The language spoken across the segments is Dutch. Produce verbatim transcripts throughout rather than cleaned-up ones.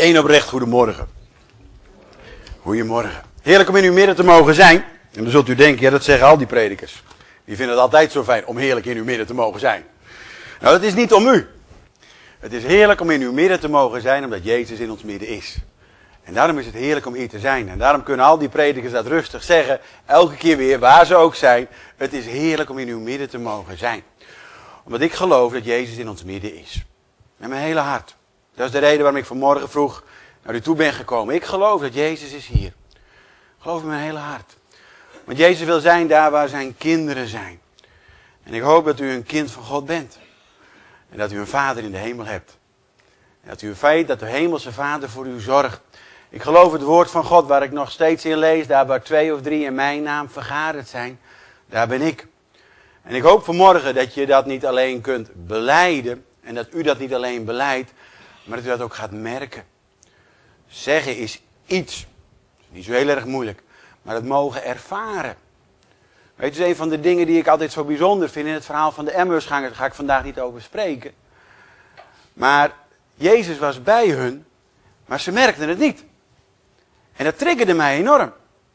Eén oprecht goedemorgen. Goedemorgen. Heerlijk om in uw midden te mogen zijn. En dan zult u denken, ja, dat zeggen al die predikers. Die vinden het altijd zo fijn om heerlijk in uw midden te mogen zijn. Nou, dat is niet om u. Het is heerlijk om in uw midden te mogen zijn, omdat Jezus in ons midden is. En daarom is het heerlijk om hier te zijn. En daarom kunnen al die predikers dat rustig zeggen, elke keer weer, waar ze ook zijn. Het is heerlijk om in uw midden te mogen zijn. Omdat ik geloof dat Jezus in ons midden is. Met mijn hele hart. Dat is de reden waarom ik vanmorgen vroeg naar u toe ben gekomen. Ik geloof dat Jezus is hier. Ik geloof in mijn hele hart. Want Jezus wil zijn daar waar zijn kinderen zijn. En ik hoop dat u een kind van God bent. En dat u een vader in de hemel hebt. En dat u weet dat de hemelse vader voor u zorgt. Ik geloof het woord van God waar ik nog steeds in lees. Daar waar twee of drie in mijn naam vergaderd zijn. Daar ben ik. En ik hoop vanmorgen dat je dat niet alleen kunt belijden. En dat u dat niet alleen beleidt. Maar dat u dat ook gaat merken. Zeggen is iets. Niet zo heel erg moeilijk. Maar het mogen ervaren. Weet je, een van de dingen die ik altijd zo bijzonder vind in het verhaal van de Emmausgangers. Daar ga ik vandaag niet over spreken. Maar Jezus was bij hun. Maar ze merkten het niet. En dat triggerde mij enorm.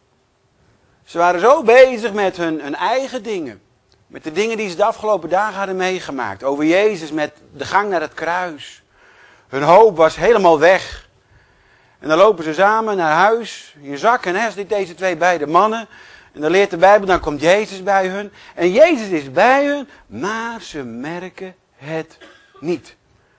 Ze waren zo bezig met hun, hun eigen dingen. Met de dingen die ze de afgelopen dagen hadden meegemaakt. Over Jezus met de gang naar het kruis. Hun hoop was helemaal weg. En dan lopen ze samen naar huis. In zakken, hè, zitten deze twee beide mannen. En dan leert de Bijbel, dan komt Jezus bij hun. En Jezus is bij hun, maar ze merken het niet.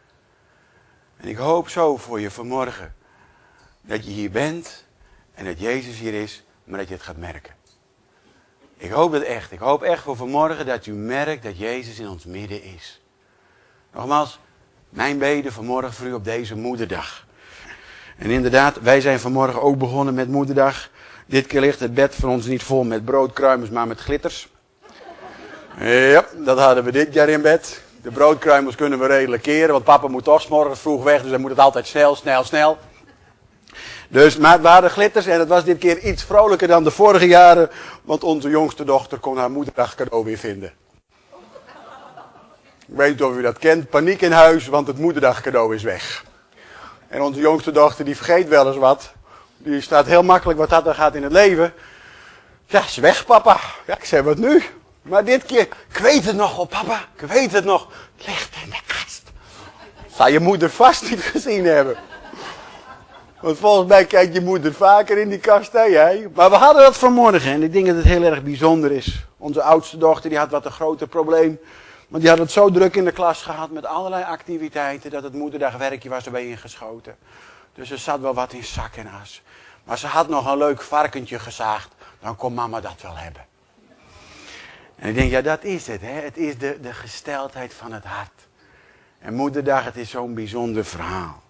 En ik hoop zo voor je vanmorgen. Dat je hier bent. En dat Jezus hier is, maar dat je het gaat merken. Ik hoop het echt. Ik hoop echt voor vanmorgen dat u merkt dat Jezus in ons midden is. Nogmaals, mijn bede vanmorgen voor u op deze moederdag. En inderdaad, wij zijn vanmorgen ook begonnen met moederdag. Dit keer ligt het bed van ons niet vol met broodkruimels, maar met glitters. Ja, dat hadden we dit jaar in bed. De broodkruimels kunnen we redelijk keren, want papa moet toch 's morgens vroeg weg, dus dan moet het altijd snel, snel, snel. Dus, maar het waren glitters en het was dit keer iets vrolijker dan de vorige jaren, want onze jongste dochter kon haar moederdag cadeau weer vinden. Ik weet niet of u dat kent, paniek in huis, want het moederdag cadeau is weg. En onze jongste dochter die vergeet wel eens wat. Die staat heel makkelijk wat dat er gaat in het leven. Ja, is weg papa. Ja, ik zeg wat nu? Maar dit keer, ik weet het nog wel papa. Ik weet het nog. Het ligt in de kast. Zou je moeder vast niet gezien hebben. Want volgens mij kijkt je moeder vaker in die kast dan jij. Maar we hadden dat vanmorgen en ik denk dat het heel erg bijzonder is. Onze oudste dochter die had wat een groter probleem. Want die had het zo druk in de klas gehad met allerlei activiteiten. Dat het moederdagwerkje was erbij ingeschoten. Dus er zat wel wat in zak en as. Maar ze had nog een leuk varkentje gezaagd. Dan kon mama dat wel hebben. En ik denk, ja dat is het. Hè? Het is de, de gesteldheid van het hart. En moederdag, het is zo'n bijzonder verhaal.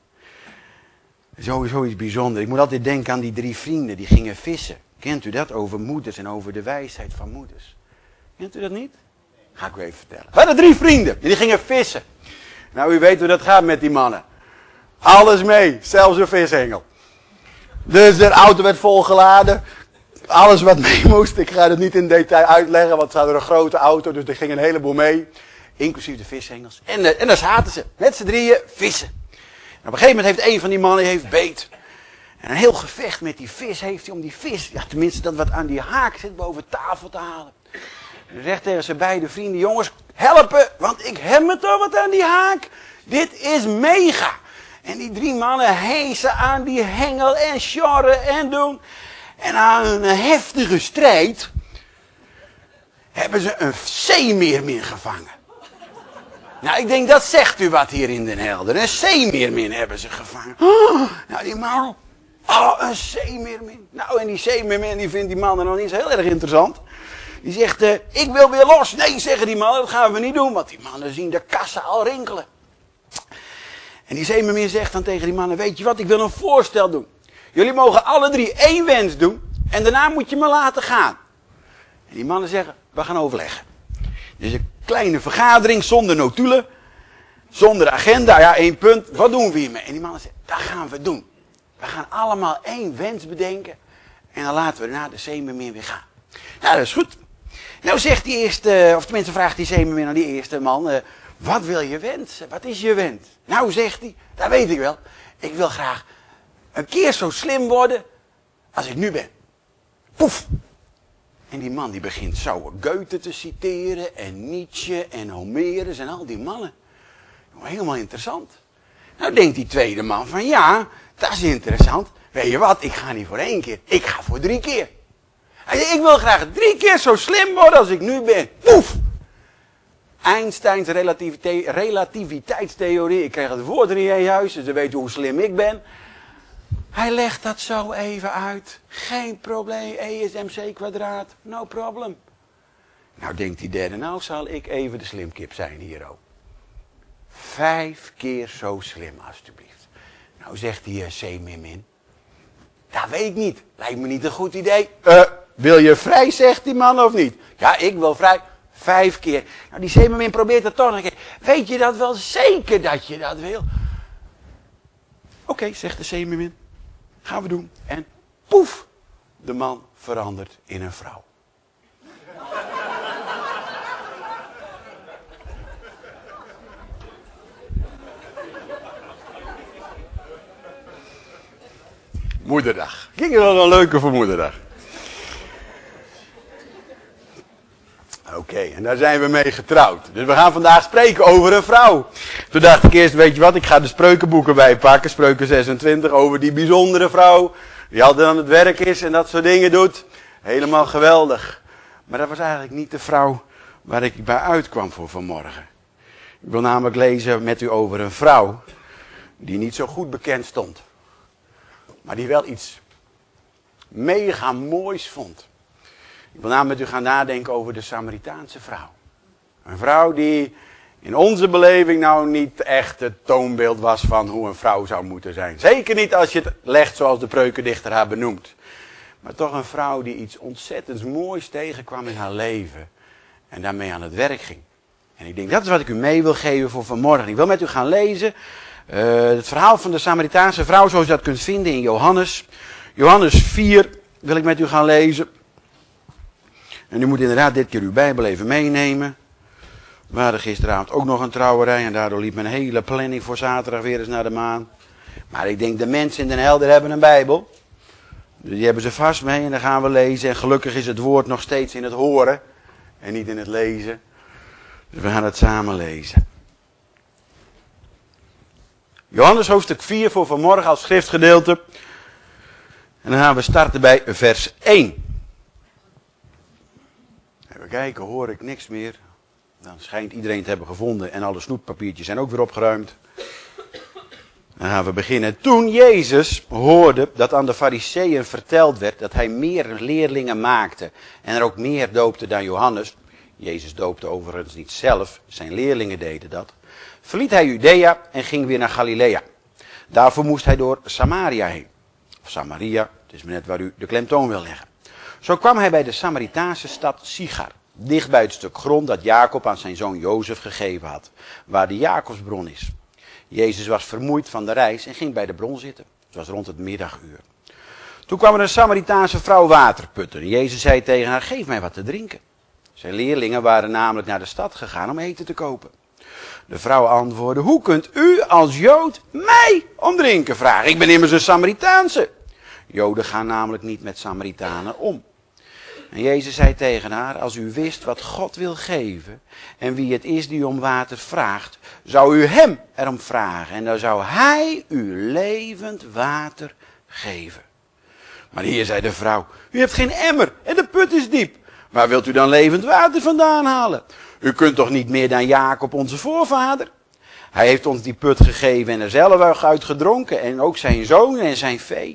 Sowieso iets bijzonders. Ik moet altijd denken aan die drie vrienden die gingen vissen. Kent u dat? Over moeders en over de wijsheid van moeders. Kent u dat niet? Ga ik u even vertellen. We hadden drie vrienden en die gingen vissen. Nou, u weet hoe dat gaat met die mannen. Alles mee, zelfs een vishengel. Dus de auto werd volgeladen. Alles wat mee moest. Ik ga het niet in detail uitleggen, want ze hadden een grote auto, dus er ging een heleboel mee. Inclusief de vishengels. En, uh, en daar zaten ze, met z'n drieën, vissen. En op een gegeven moment heeft een van die mannen heeft beet. En een heel gevecht met die vis heeft hij om die vis, ja tenminste dat wat aan die haak zit, boven tafel te halen. En hij zegt tegen zijn beide vrienden, jongens, helpen, want ik heb me toch wat aan die haak. Dit is mega. En die drie mannen heesen aan die hengel en sjorren en doen. En aan een heftige strijd hebben ze een zeemeermin gevangen. Nou, ik denk dat zegt u wat hier in Den Helder. Een zeemeermin hebben ze gevangen. Oh, nou, die man, oh, een zeemeermin. Nou, en die zeemeermin die vindt die mannen nog niet zo heel erg interessant. Die zegt, uh, ik wil weer los. Nee, zeggen die mannen, dat gaan we niet doen, want die mannen zien de kassa al rinkelen. En die zeemermin zegt dan tegen die mannen, weet je wat, ik wil een voorstel doen. Jullie mogen alle drie één wens doen en daarna moet je me laten gaan. En die mannen zeggen, we gaan overleggen. Dus een kleine vergadering zonder notulen, zonder agenda, ja één punt, wat doen we hiermee? En die mannen zeggen, dat gaan we doen. We gaan allemaal één wens bedenken en dan laten we daarna de zeemermin weer gaan. Nou, dat is goed. Nou zegt die eerste, of tenminste vraagt die zeemermin aan die eerste man, uh, wat wil je wensen? Wat is je wens? Nou zegt hij, dat weet ik wel. Ik wil graag een keer zo slim worden als ik nu ben. Poef! En die man die begint zo Goethe te citeren en Nietzsche en Homerus en al die mannen. Helemaal interessant. Nou denkt die tweede man van ja, dat is interessant. Weet je wat, ik ga niet voor één keer, ik ga voor drie keer. Hij zei, ik wil graag drie keer zo slim worden als ik nu ben. Poef! Einsteins relativite- relativiteitstheorie. Ik kreeg het woord er niet in huis, dus ze weten hoe slim ik ben. Hij legt dat zo even uit. Geen probleem, E is mc kwadraat, no problem. Nou denkt die derde, nou zal ik even de slimkip zijn hier ook. Vijf keer zo slim, alstublieft. Nou zegt die uh, C min min. Dat weet ik niet. Lijkt me niet een goed idee. Uh, wil je vrij, zegt die man, of niet? Ja, ik wil vrij. Vijf keer. Nou, die C min min probeert het toch een keer. Weet je dat wel zeker dat je dat wil? Oké, okay, zegt de C min min. Gaan we doen. En poef, de man verandert in een vrouw. Moederdag. Ging er wel een leuke voor moederdag. Oké, okay, en daar zijn we mee getrouwd. Dus we gaan vandaag spreken over een vrouw. Toen dacht ik eerst, weet je wat, ik ga de spreukenboeken bijpakken. Spreuken zesentwintig, over die bijzondere vrouw. Die altijd aan het werk is en dat soort dingen doet. Helemaal geweldig. Maar dat was eigenlijk niet de vrouw waar ik bij uitkwam voor vanmorgen. Ik wil namelijk lezen met u over een vrouw die niet zo goed bekend stond. Maar die wel iets mega moois vond. Ik wil namelijk met u gaan nadenken over de Samaritaanse vrouw. Een vrouw die in onze beleving nou niet echt het toonbeeld was van hoe een vrouw zou moeten zijn. Zeker niet als je het legt zoals de preukendichter haar benoemt. Maar toch een vrouw die iets ontzettend moois tegenkwam in haar leven. En daarmee aan het werk ging. En ik denk dat is wat ik u mee wil geven voor vanmorgen. Ik wil met u gaan lezen uh, het verhaal van de Samaritaanse vrouw zoals je dat kunt vinden in Johannes. Johannes vier wil ik met u gaan lezen. En u moet inderdaad dit keer uw Bijbel even meenemen. We hadden gisteravond ook nog een trouwerij en daardoor liep mijn hele planning voor zaterdag weer eens naar de maan. Maar ik denk de mensen in Den Helder hebben een Bijbel. Dus die hebben ze vast mee en dan gaan we lezen. En gelukkig is het woord nog steeds in het horen en niet in het lezen. Dus we gaan het samen lezen. Johannes hoofdstuk vier voor vanmorgen als schriftgedeelte. En dan gaan we starten bij vers één. Even kijken, hoor ik niks meer. Dan schijnt iedereen te hebben gevonden en alle snoeppapiertjes zijn ook weer opgeruimd. Dan gaan we beginnen. Toen Jezus hoorde dat aan de Farizeeën verteld werd dat hij meer leerlingen maakte en er ook meer doopte dan Johannes. Jezus doopte overigens niet zelf, zijn leerlingen deden dat. Verliet hij Judea en ging weer naar Galilea. Daarvoor moest hij door Samaria heen. Of Samaria, het is maar net waar u de klemtoon wil leggen. Zo kwam hij bij de Samaritaanse stad Sichar. Dicht bij het stuk grond dat Jacob aan zijn zoon Jozef gegeven had. Waar de Jacobsbron is. Jezus was vermoeid van de reis en ging bij de bron zitten. Het was rond het middaguur. Toen kwam er een Samaritaanse vrouw water putten. Jezus zei tegen haar, geef mij wat te drinken. Zijn leerlingen waren namelijk naar de stad gegaan om eten te kopen. De vrouw antwoordde, hoe kunt u als Jood mij om drinken vragen? Ik ben immers een Samaritaanse. Joden gaan namelijk niet met Samaritanen om. En Jezus zei tegen haar, als u wist wat God wil geven en wie het is die om water vraagt, zou u hem erom vragen en dan zou hij u levend water geven. Maar hier zei de vrouw, u hebt geen emmer en de put is diep. Waar wilt u dan levend water vandaan halen? U kunt toch niet meer dan Jacob onze voorvader? Hij heeft ons die put gegeven en er zelf uit gedronken en ook zijn zoon en zijn vee.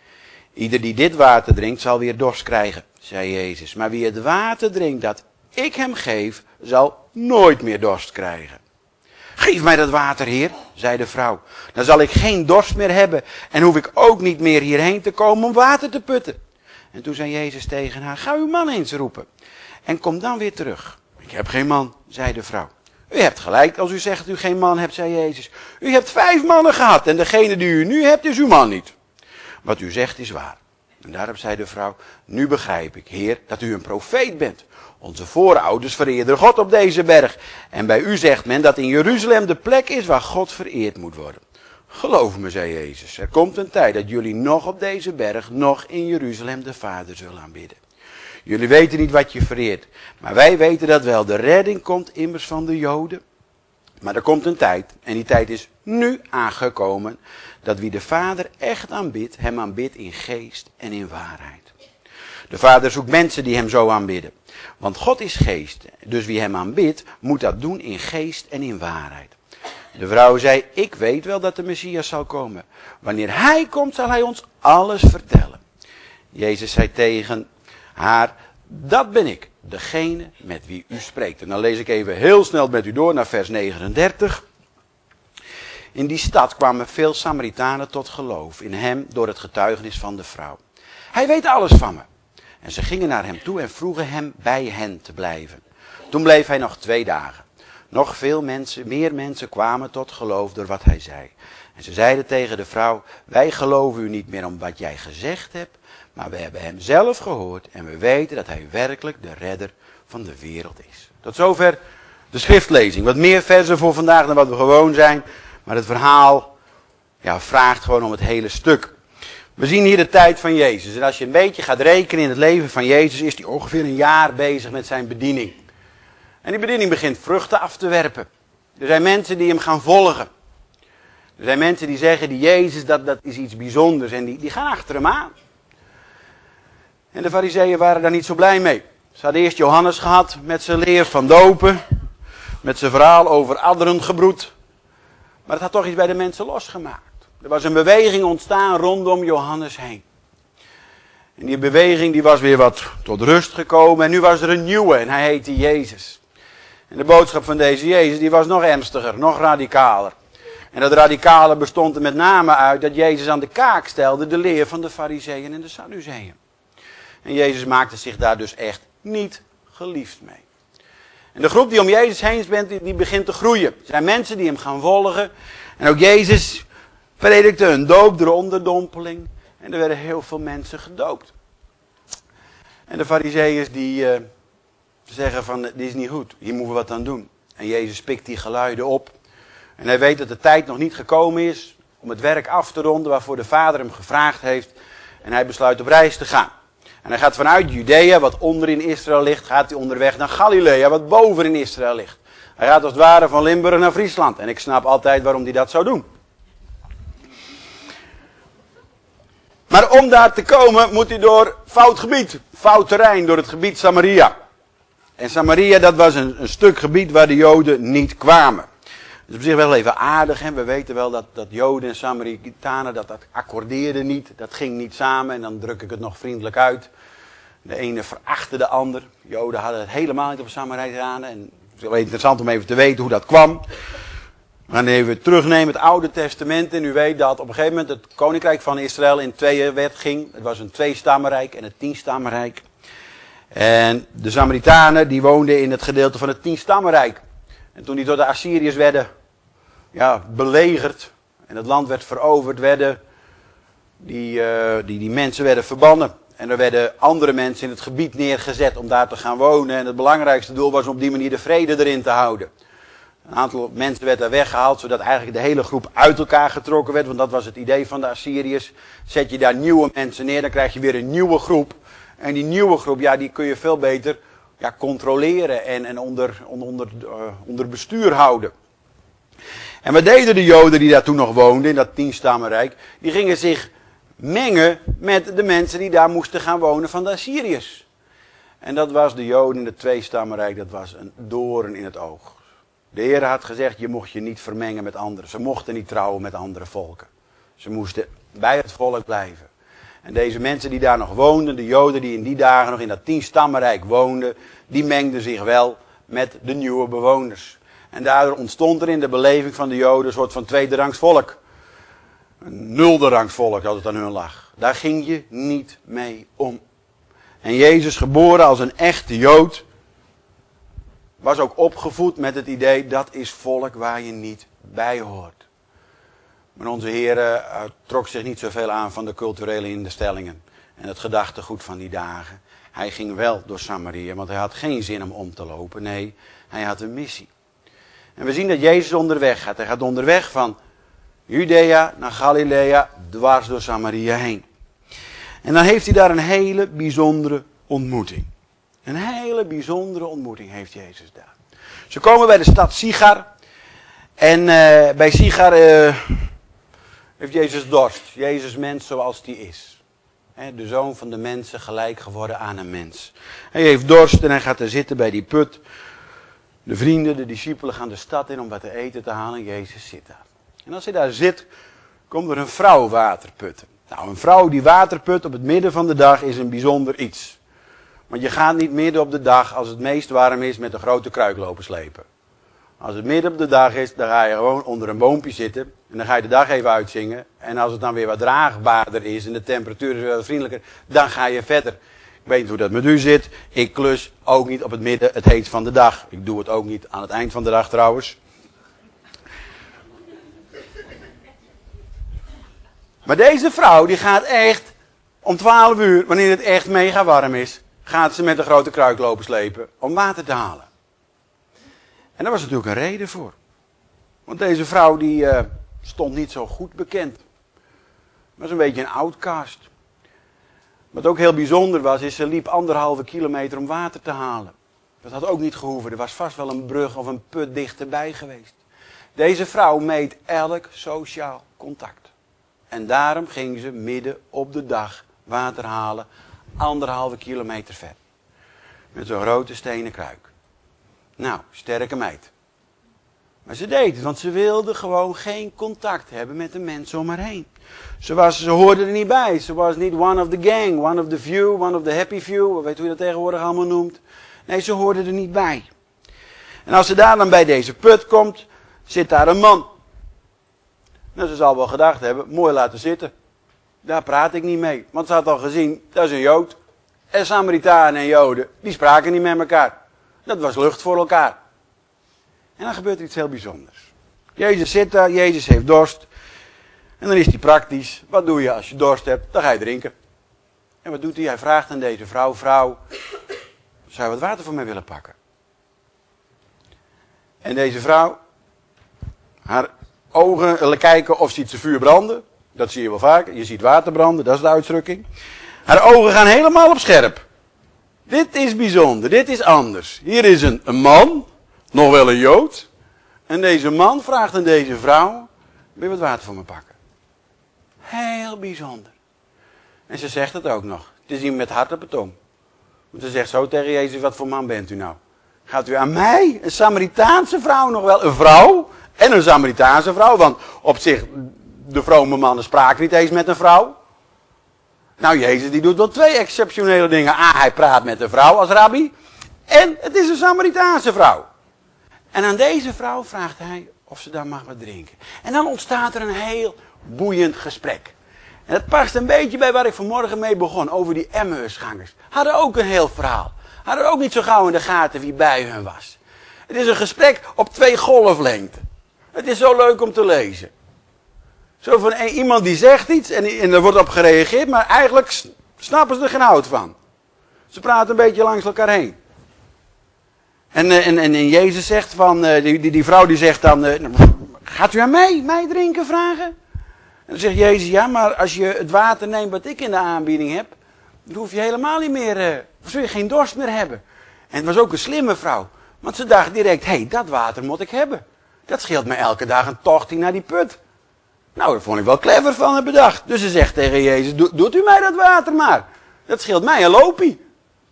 Ieder die dit water drinkt zal weer dorst krijgen, zei Jezus. Maar wie het water drinkt dat ik hem geef, zal nooit meer dorst krijgen. Geef mij dat water, Heer, zei de vrouw. Dan zal ik geen dorst meer hebben en hoef ik ook niet meer hierheen te komen om water te putten. En toen zei Jezus tegen haar, ga uw man eens roepen en kom dan weer terug. Ik heb geen man, zei de vrouw. U hebt gelijk als u zegt dat u geen man hebt, zei Jezus. U hebt vijf mannen gehad en degene die u nu hebt is uw man niet. Wat u zegt is waar. En daarop zei de vrouw, nu begrijp ik, Heer, dat u een profeet bent. Onze voorouders vereerden God op deze berg. En bij u zegt men dat in Jeruzalem de plek is waar God vereerd moet worden. Geloof me, zei Jezus, er komt een tijd dat jullie nog op deze berg, nog in Jeruzalem de Vader zullen aanbidden. Jullie weten niet wat je vereert, maar wij weten dat wel. De redding komt immers van de Joden. Maar er komt een tijd, en die tijd is nu aangekomen, dat wie de Vader echt aanbidt, hem aanbidt in geest en in waarheid. De Vader zoekt mensen die hem zo aanbidden. Want God is geest, dus wie hem aanbidt, moet dat doen in geest en in waarheid. De vrouw zei, ik weet wel dat de Messias zal komen. Wanneer hij komt, zal hij ons alles vertellen. Jezus zei tegen haar, dat ben ik, degene met wie u spreekt. En dan lees ik even heel snel met u door naar vers negenendertig. In die stad kwamen veel Samaritanen tot geloof in hem door het getuigenis van de vrouw. Hij weet alles van me. En ze gingen naar hem toe en vroegen hem bij hen te blijven. Toen bleef hij nog twee dagen. Nog veel mensen, meer mensen kwamen tot geloof door wat hij zei. En ze zeiden tegen de vrouw, wij geloven u niet meer om wat jij gezegd hebt, maar we hebben hem zelf gehoord en we weten dat hij werkelijk de redder van de wereld is. Tot zover de schriftlezing. Wat meer versen voor vandaag dan wat we gewoon zijn, maar het verhaal ja, vraagt gewoon om het hele stuk. We zien hier de tijd van Jezus. En als je een beetje gaat rekenen in het leven van Jezus, is hij ongeveer een jaar bezig met zijn bediening. En die bediening begint vruchten af te werpen. Er zijn mensen die hem gaan volgen. Er zijn mensen die zeggen, die Jezus, dat, dat is iets bijzonders. En die, die gaan achter hem aan. En de Farizeeën waren daar niet zo blij mee. Ze hadden eerst Johannes gehad met zijn leer van dopen. Met zijn verhaal over adderengebroed. Maar het had toch iets bij de mensen losgemaakt. Er was een beweging ontstaan rondom Johannes heen. En die beweging die was weer wat tot rust gekomen. En nu was er een nieuwe en hij heette Jezus. En de boodschap van deze Jezus die was nog ernstiger, nog radicaler. En dat radicale bestond er met name uit dat Jezus aan de kaak stelde de leer van de Farizeeën en de Sadduceeën. En Jezus maakte zich daar dus echt niet geliefd mee. En de groep die om Jezus heen bent, die, die begint te groeien. Er zijn mensen die hem gaan volgen. En ook Jezus predikte een doop door onderdompeling. En er werden heel veel mensen gedoopt. En de Farizeeën die uh, zeggen van, dit is niet goed, hier moeten we wat aan doen. En Jezus pikt die geluiden op. En hij weet dat de tijd nog niet gekomen is om het werk af te ronden waarvoor de Vader hem gevraagd heeft. En hij besluit op reis te gaan. En hij gaat vanuit Judea, wat onder in Israël ligt, gaat hij onderweg naar Galilea, wat boven in Israël ligt. Hij gaat als het ware van Limburg naar Friesland. En ik snap altijd waarom hij dat zou doen. Maar om daar te komen moet hij door fout gebied, fout terrein, door het gebied Samaria. En Samaria, dat was een, een stuk gebied waar de Joden niet kwamen. Dat is op zich wel even aardig, hè? We weten wel dat, dat Joden en Samaritanen, dat, dat accordeerden niet, dat ging niet samen en dan druk ik het nog vriendelijk uit. De ene verachtte de ander. Joden hadden het helemaal niet op Samaritanen en het is wel interessant om even te weten hoe dat kwam. We gaan even terugnemen het Oude Testament en u weet dat op een gegeven moment het koninkrijk van Israël in tweeën werd ging. Het was een tweestammenrijk en een tienstammenrijk. En de Samaritanen die woonden in het gedeelte van het tienstammenrijk. En toen die door de Assyriërs werden ja, belegerd en het land werd veroverd, werden die, uh, die, die mensen werden verbannen. En er werden andere mensen in het gebied neergezet om daar te gaan wonen. En het belangrijkste doel was om op die manier de vrede erin te houden. Een aantal mensen werd daar weggehaald, zodat eigenlijk de hele groep uit elkaar getrokken werd. Want dat was het idee van de Assyriërs. Zet je daar nieuwe mensen neer, dan krijg je weer een nieuwe groep. En die nieuwe groep, ja, die kun je veel beter ja, controleren en, en onder, onder, uh, onder bestuur houden. En wat deden de Joden die daar toen nog woonden, in dat tienstammenrijk? Die gingen zich mengen met de mensen die daar moesten gaan wonen van de Assyriërs. En dat was de Joden in het tweestammenrijk, dat was een doorn in het oog. De Heer had gezegd, je mocht je niet vermengen met anderen. Ze mochten niet trouwen met andere volken. Ze moesten bij het volk blijven. En deze mensen die daar nog woonden, de Joden die in die dagen nog in dat tienstammenrijk woonden, die mengden zich wel met de nieuwe bewoners. En daardoor ontstond er in de beleving van de Joden een soort van tweederangs volk. Een nulderangs volk als het aan hun lag. Daar ging je niet mee om. En Jezus, geboren als een echte Jood, was ook opgevoed met het idee, dat is volk waar je niet bij hoort. Maar onze Heer uh, trok zich niet zoveel aan van de culturele instellingen en het gedachtegoed van die dagen. Hij ging wel door Samaria, want hij had geen zin om om te lopen. Nee, hij had een missie. En we zien dat Jezus onderweg gaat. Hij gaat onderweg van Judea naar Galilea, dwars door Samaria heen. En dan heeft hij daar een hele bijzondere ontmoeting. Een hele bijzondere ontmoeting heeft Jezus daar. Ze komen bij de stad Sichar. En uh, bij Sichar uh, heeft Jezus dorst. Jezus mens zoals die is. He, de zoon van de mensen gelijk geworden aan een mens. Hij heeft dorst en hij gaat er zitten bij die put. De vrienden, de discipelen gaan de stad in om wat te eten te halen. Jezus zit daar. En als hij daar zit, komt er een vrouw water putten. Nou, een vrouw die water put op het midden van de dag is een bijzonder iets. Want je gaat niet midden op de dag, als het meest warm is, met een grote kruik lopen slepen. Als het midden op de dag is, dan ga je gewoon onder een boompje zitten. En dan ga je de dag even uitzingen. En als het dan weer wat draagbaarder is en de temperatuur is wat vriendelijker, dan ga je verder. Ik weet niet hoe dat met u zit. Ik klus ook niet op het midden het heet van de dag. Ik doe het ook niet aan het eind van de dag trouwens. Maar deze vrouw die gaat echt om twaalf uur, wanneer het echt mega warm is, gaat ze met een grote kruik lopen slepen om water te halen. En daar was natuurlijk een reden voor. Want deze vrouw die uh, stond niet zo goed bekend. Was een beetje een outcast. Wat ook heel bijzonder was, is ze liep anderhalve kilometer om water te halen. Dat had ook niet gehoeven. Er was vast wel een brug of een put dichterbij geweest. Deze vrouw meet elk sociaal contact. En daarom ging ze midden op de dag water halen, anderhalve kilometer ver. Met zo'n grote stenen kruik. Nou, sterke meid. Maar ze deed het, want ze wilde gewoon geen contact hebben met de mensen om haar heen. Ze, was, ze hoorde er niet bij. Ze was niet one of the gang, one of the few, one of the happy few. Weet hoe je dat tegenwoordig allemaal noemt. Nee, ze hoorde er niet bij. En als ze daar dan bij deze put komt, zit daar een man. Nou, ze zal wel gedacht hebben, mooi laten zitten. Daar praat ik niet mee. Want ze had al gezien, dat is een Jood. En Samaritanen en Joden, die spraken niet met elkaar. Dat was lucht voor elkaar. En dan gebeurt er iets heel bijzonders. Jezus zit daar, Jezus heeft dorst. En dan is hij praktisch. Wat doe je als je dorst hebt? Dan ga je drinken. En wat doet hij? Hij vraagt aan deze vrouw, vrouw, zou je wat water voor mij willen pakken? En deze vrouw, haar ogen kijken of ziet ze vuur branden. Dat zie je wel vaak. Je ziet water branden, dat is de uitdrukking. Haar ogen gaan helemaal op scherp. Dit is bijzonder, dit is anders. Hier is een, een man, nog wel een Jood. En deze man vraagt aan deze vrouw, wil je wat water voor me pakken? Heel bijzonder. En ze zegt het ook nog. Het is iemand met hart op de tong. Want ze zegt zo tegen Jezus, wat voor man bent u nou? Gaat u aan mij, een Samaritaanse vrouw nog wel, een vrouw en een Samaritaanse vrouw. Want op zich, de vrome mannen spraken niet eens met een vrouw. Nou, Jezus die doet wel twee exceptionele dingen. A, hij praat met een vrouw als rabbi. En het is een Samaritaanse vrouw. En aan deze vrouw vraagt hij of ze dan mag wat drinken. En dan ontstaat er een heel boeiend gesprek. En dat past een beetje bij waar ik vanmorgen mee begon. Over die Emmausgangers. Hadden ook een heel verhaal. Hadden ook niet zo gauw in de gaten wie bij hun was. Het is een gesprek op twee golflengten. Het is zo leuk om te lezen. Zo van een, iemand die zegt iets en, en er wordt op gereageerd. Maar eigenlijk snappen ze er geen hout van. Ze praten een beetje langs elkaar heen. En, en, en, en Jezus zegt van, die, die, die vrouw die zegt dan, gaat u aan mij, mij drinken vragen? En dan zegt Jezus, ja, maar als je het water neemt wat ik in de aanbieding heb, dan hoef je helemaal niet meer, uh, dan zul je geen dorst meer hebben. En het was ook een slimme vrouw, want ze dacht direct, hé, hey, dat water moet ik hebben. Dat scheelt me elke dag een tochtje naar die put. Nou, dat vond ik wel clever van haar bedacht. Dus ze zegt tegen Jezus, Do, doet u mij dat water maar. Dat scheelt mij een loopie.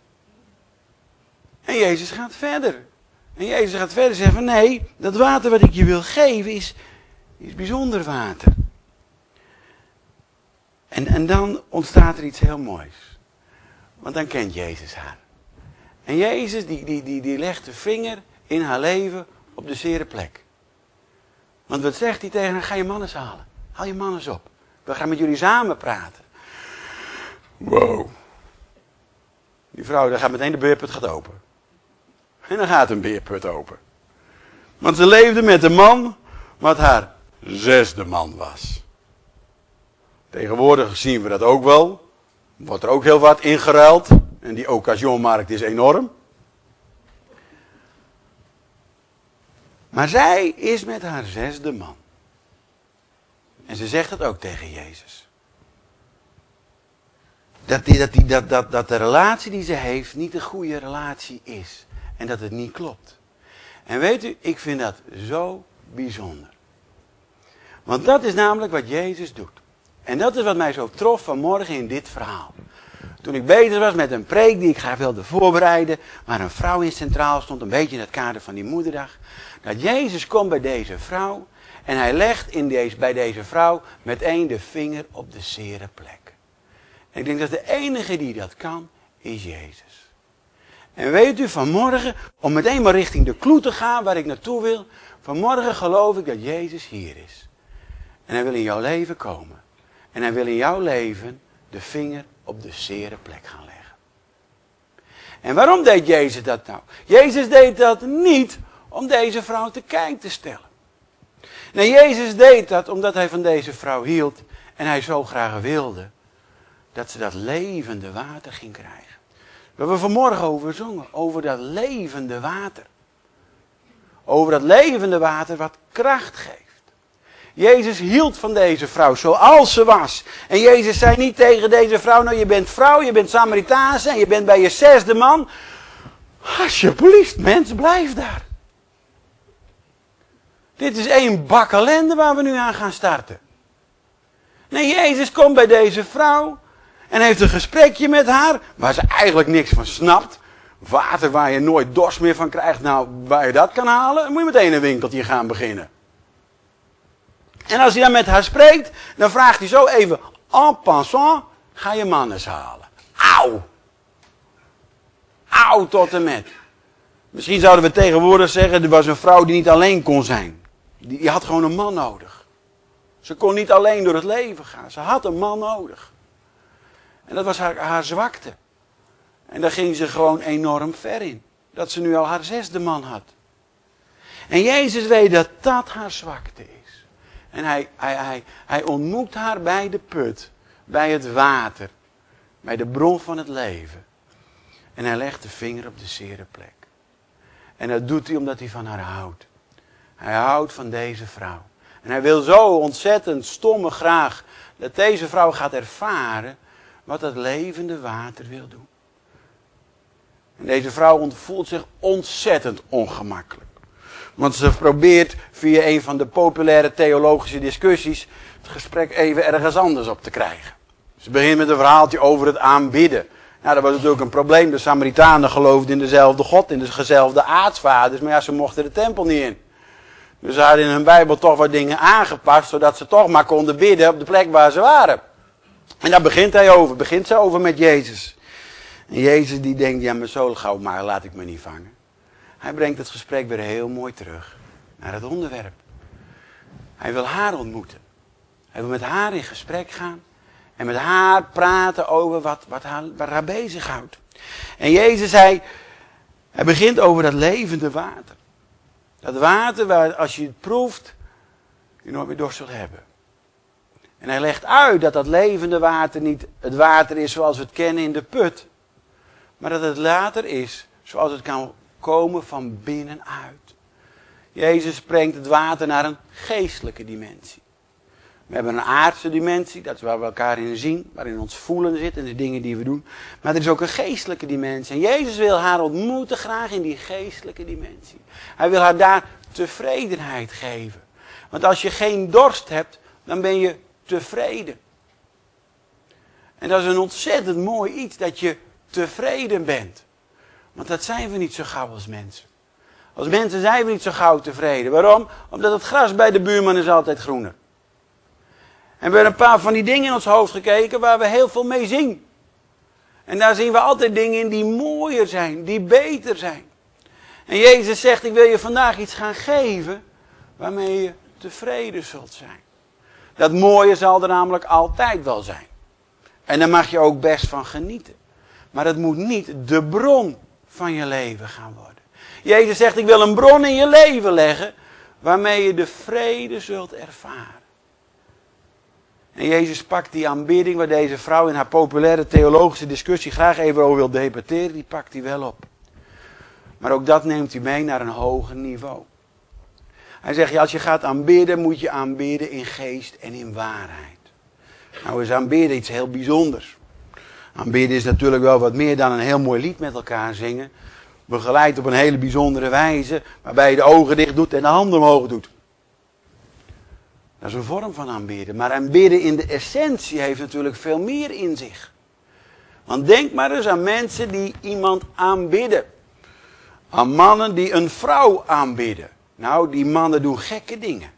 En Jezus gaat verder. En Jezus gaat verder zeggen van nee, dat water wat ik je wil geven is, is bijzonder water. En, en dan ontstaat er iets heel moois. Want dan kent Jezus haar. En Jezus die, die, die, die legt de vinger in haar leven op de zere plek. Want wat zegt hij tegen haar? Ga je mannes halen. Haal je mannes op. We gaan met jullie samen praten. Wow. Die vrouw, daar gaat meteen de beerput gaat open. En dan gaat een beerput open. Want ze leefde met een man wat haar zesde man was. Tegenwoordig zien we dat ook wel. Wordt er ook heel wat ingeruild. En die occasionmarkt is enorm. Maar zij is met haar zesde man. En ze zegt het ook tegen Jezus. Dat, die, dat, die, dat, dat, dat de relatie die ze heeft niet een goede relatie is. En dat het niet klopt. En weet u, ik vind dat zo bijzonder. Want dat is namelijk wat Jezus doet. En dat is wat mij zo trof vanmorgen in dit verhaal. Toen ik bezig was met een preek die ik graag wilde voorbereiden, waar een vrouw in centraal stond, een beetje in het kader van die moederdag. Dat Jezus komt bij deze vrouw en hij legt in deze, bij deze vrouw meteen de vinger op de zere plek. En ik denk dat de enige die dat kan, is Jezus. En weet u, vanmorgen, om meteen maar richting de kloe te gaan waar ik naartoe wil, vanmorgen geloof ik dat Jezus hier is. En hij wil in jouw leven komen. En hij wil in jouw leven de vinger op de zere plek gaan leggen. En waarom deed Jezus dat nou? Jezus deed dat niet om deze vrouw te kijk te stellen. Nee, Jezus deed dat omdat hij van deze vrouw hield en hij zo graag wilde dat ze dat levende water ging krijgen. We hebben vanmorgen over zongen, over dat levende water. Over dat levende water wat kracht geeft. Jezus hield van deze vrouw zoals ze was. En Jezus zei niet tegen deze vrouw, nou je bent vrouw, je bent Samaritaanse en je bent bij je zesde man. Alsjeblieft, mens, blijf daar. Dit is één bak ellende waar we nu aan gaan starten. Nee, Jezus komt bij deze vrouw en heeft een gesprekje met haar, waar ze eigenlijk niks van snapt. Water waar je nooit dorst meer van krijgt, nou, waar je dat kan halen, dan moet je meteen een winkeltje gaan beginnen. En als hij dan met haar spreekt, dan vraagt hij zo even, en passant, ga je man eens halen. Auw! Auw tot en met. Misschien zouden we tegenwoordig zeggen, er was een vrouw die niet alleen kon zijn. Die, die had gewoon een man nodig. Ze kon niet alleen door het leven gaan, ze had een man nodig. En dat was haar, haar zwakte. En daar ging ze gewoon enorm ver in. Dat ze nu al haar zesde man had. En Jezus weet dat dat haar zwakte is. En hij, hij, hij, hij ontmoet haar bij de put, bij het water, bij de bron van het leven. En hij legt de vinger op de zere plek. En dat doet hij omdat hij van haar houdt. Hij houdt van deze vrouw. En hij wil zo ontzettend stomme graag dat deze vrouw gaat ervaren wat dat levende water wil doen. En deze vrouw voelt zich ontzettend ongemakkelijk. Want ze probeert via een van de populaire theologische discussies het gesprek even ergens anders op te krijgen. Ze begint met een verhaaltje over het aanbidden. Nou, dat was natuurlijk een probleem. De Samaritanen geloofden in dezelfde God, in dezelfde aartsvaders. Maar ja, ze mochten de tempel niet in. Dus ze hadden in hun Bijbel toch wat dingen aangepast, zodat ze toch maar konden bidden op de plek waar ze waren. En daar begint hij over, begint ze over met Jezus. En Jezus die denkt, ja maar zo gauw maar, laat ik me niet vangen. Hij brengt het gesprek weer heel mooi terug naar het onderwerp. Hij wil haar ontmoeten. Hij wil met haar in gesprek gaan. En met haar praten over wat, wat, haar, wat haar bezighoudt. En Jezus, hij, hij begint over dat levende water. Dat water waar als je het proeft, je nooit meer dorst zult hebben. En hij legt uit dat dat levende water niet het water is zoals we het kennen in de put. Maar dat het water is zoals het kan komen van binnenuit. Jezus brengt het water naar een geestelijke dimensie. We hebben een aardse dimensie, dat is waar we elkaar in zien, waarin ons voelen zit en de dingen die we doen. Maar er is ook een geestelijke dimensie. En Jezus wil haar ontmoeten graag in die geestelijke dimensie. Hij wil haar daar tevredenheid geven. Want als je geen dorst hebt, dan ben je tevreden. En dat is een ontzettend mooi iets, dat je tevreden bent. Want dat zijn we niet zo gauw als mensen. Als mensen zijn we niet zo gauw tevreden. Waarom? Omdat het gras bij de buurman is altijd groener. En we hebben een paar van die dingen in ons hoofd gekeken waar we heel veel mee zien. En daar zien we altijd dingen in die mooier zijn, die beter zijn. En Jezus zegt, ik wil je vandaag iets gaan geven waarmee je tevreden zult zijn. Dat mooie zal er namelijk altijd wel zijn. En daar mag je ook best van genieten. Maar het moet niet de bron van je leven gaan worden. Jezus zegt, ik wil een bron in je leven leggen waarmee je de vrede zult ervaren. En Jezus pakt die aanbidding waar deze vrouw in haar populaire theologische discussie graag even over wil debatteren, die pakt hij wel op. Maar ook dat neemt hij mee naar een hoger niveau. Hij zegt, ja, als je gaat aanbidden, moet je aanbidden in geest en in waarheid. Nou is aanbidden iets heel bijzonders. Aanbidden is natuurlijk wel wat meer dan een heel mooi lied met elkaar zingen. Begeleid op een hele bijzondere wijze, waarbij je de ogen dicht doet en de handen omhoog doet. Dat is een vorm van aanbidden. Maar aanbidden in de essentie heeft natuurlijk veel meer in zich. Want denk maar eens aan mensen die iemand aanbidden. Aan mannen die een vrouw aanbidden. Nou, die mannen doen gekke dingen.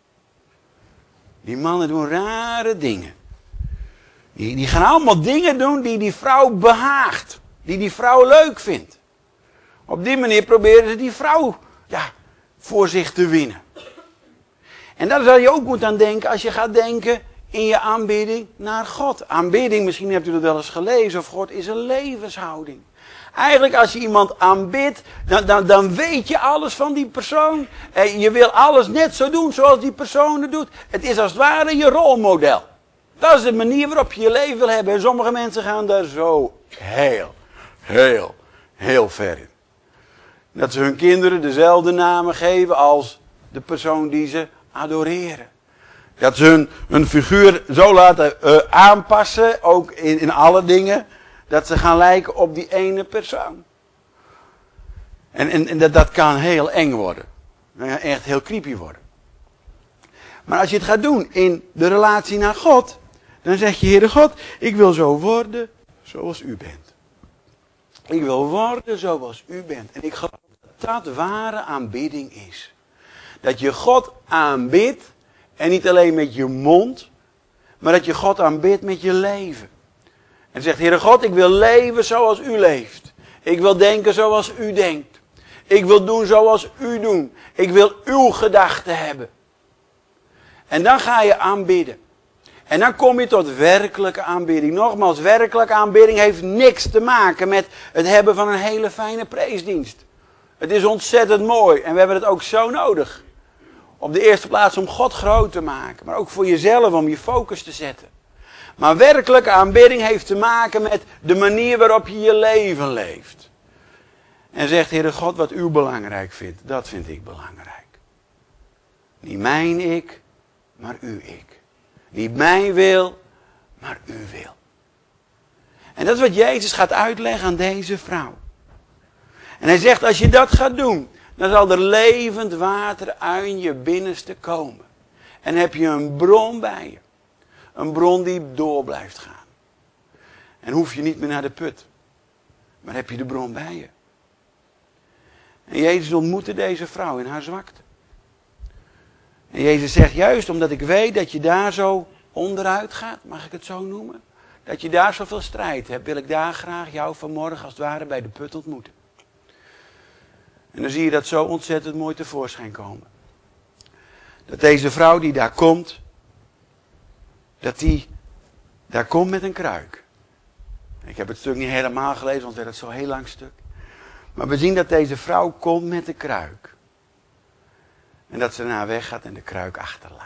Die mannen doen rare dingen. Die, die gaan allemaal dingen doen die die vrouw behaagt. Die die vrouw leuk vindt. Op die manier proberen ze die vrouw ja, voor zich te winnen. En daar zou je ook moeten aan denken als je gaat denken in je aanbidding naar God. Aanbidding, misschien hebt u dat wel eens gelezen, of God is een levenshouding. Eigenlijk als je iemand aanbidt, dan, dan, dan weet je alles van die persoon. En je wil alles net zo doen zoals die persoon het doet. Het is als het ware je rolmodel. Dat is de manier waarop je je leven wil hebben. En sommige mensen gaan daar zo heel, heel, heel ver in. Dat ze hun kinderen dezelfde namen geven als de persoon die ze adoreren. Dat ze hun, hun figuur zo laten uh, aanpassen, ook in, in alle dingen, dat ze gaan lijken op die ene persoon. En, en, en dat, dat kan heel eng worden. Echt heel creepy worden. Maar als je het gaat doen in de relatie naar God, dan zeg je, Heere God, ik wil zo worden zoals u bent. Ik wil worden zoals u bent. En ik geloof dat dat ware aanbidding is. Dat je God aanbidt, en niet alleen met je mond, maar dat je God aanbidt met je leven. En zegt, Heere God, ik wil leven zoals u leeft. Ik wil denken zoals u denkt. Ik wil doen zoals u doet. Ik wil uw gedachten hebben. En dan ga je aanbidden. En dan kom je tot werkelijke aanbidding. Nogmaals, werkelijke aanbidding heeft niks te maken met het hebben van een hele fijne preesdienst. Het is ontzettend mooi en we hebben het ook zo nodig. Op de eerste plaats om God groot te maken, maar ook voor jezelf om je focus te zetten. Maar werkelijke aanbidding heeft te maken met de manier waarop je je leven leeft. En zegt, Heere God, wat u belangrijk vindt, dat vind ik belangrijk. Niet mijn ik, maar uw ik. Niet mijn wil, maar uw wil. En dat is wat Jezus gaat uitleggen aan deze vrouw. En hij zegt, als je dat gaat doen, dan zal er levend water uit je binnenste komen. En heb je een bron bij je. Een bron die door blijft gaan. En hoef je niet meer naar de put. Maar heb je de bron bij je. En Jezus ontmoette deze vrouw in haar zwakte. En Jezus zegt, juist omdat ik weet dat je daar zo onderuit gaat, mag ik het zo noemen. Dat je daar zoveel strijd hebt, wil ik daar graag jou vanmorgen als het ware bij de put ontmoeten. En dan zie je dat zo ontzettend mooi tevoorschijn komen. Dat deze vrouw die daar komt, dat die daar komt met een kruik. Ik heb het stuk niet helemaal gelezen, want het werd het zo heel lang stuk. Maar we zien dat deze vrouw komt met de kruik. En dat ze naar weg gaat en de kruik achterlaat.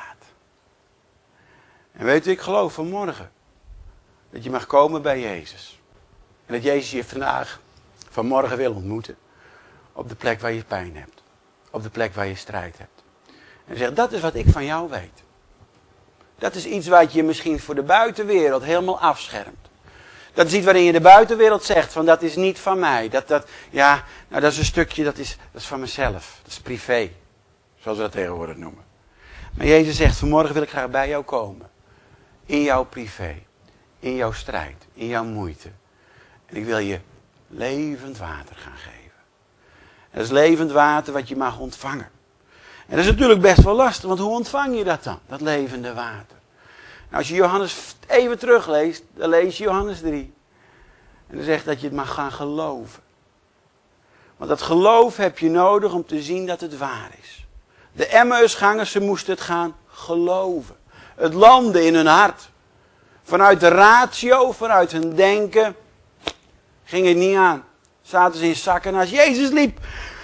En weet u, ik geloof vanmorgen dat je mag komen bij Jezus. En dat Jezus je vandaag, vanmorgen wil ontmoeten. Op de plek waar je pijn hebt. Op de plek waar je strijd hebt. En zegt, dat is wat ik van jou weet. Dat is iets wat je misschien voor de buitenwereld helemaal afschermt. Dat is iets waarin je de buitenwereld zegt, van dat is niet van mij. Dat, dat, ja, nou dat is een stukje, dat is, dat is van mezelf. Dat is privé. Zoals we dat tegenwoordig noemen. Maar Jezus zegt, vanmorgen wil ik graag bij jou komen. In jouw privé. In jouw strijd. In jouw moeite. En ik wil je levend water gaan geven. En dat is levend water wat je mag ontvangen. En dat is natuurlijk best wel lastig, want hoe ontvang je dat dan? Dat levende water. Nou, als je Johannes even terugleest, dan lees je Johannes drie. En dan zegt dat je het mag gaan geloven. Want dat geloof heb je nodig om te zien dat het waar is. De Emmausgangers, ze moesten het gaan geloven. Het landde in hun hart. Vanuit de ratio, vanuit hun denken, ging het niet aan. Zaten ze in zakken naast Jezus liep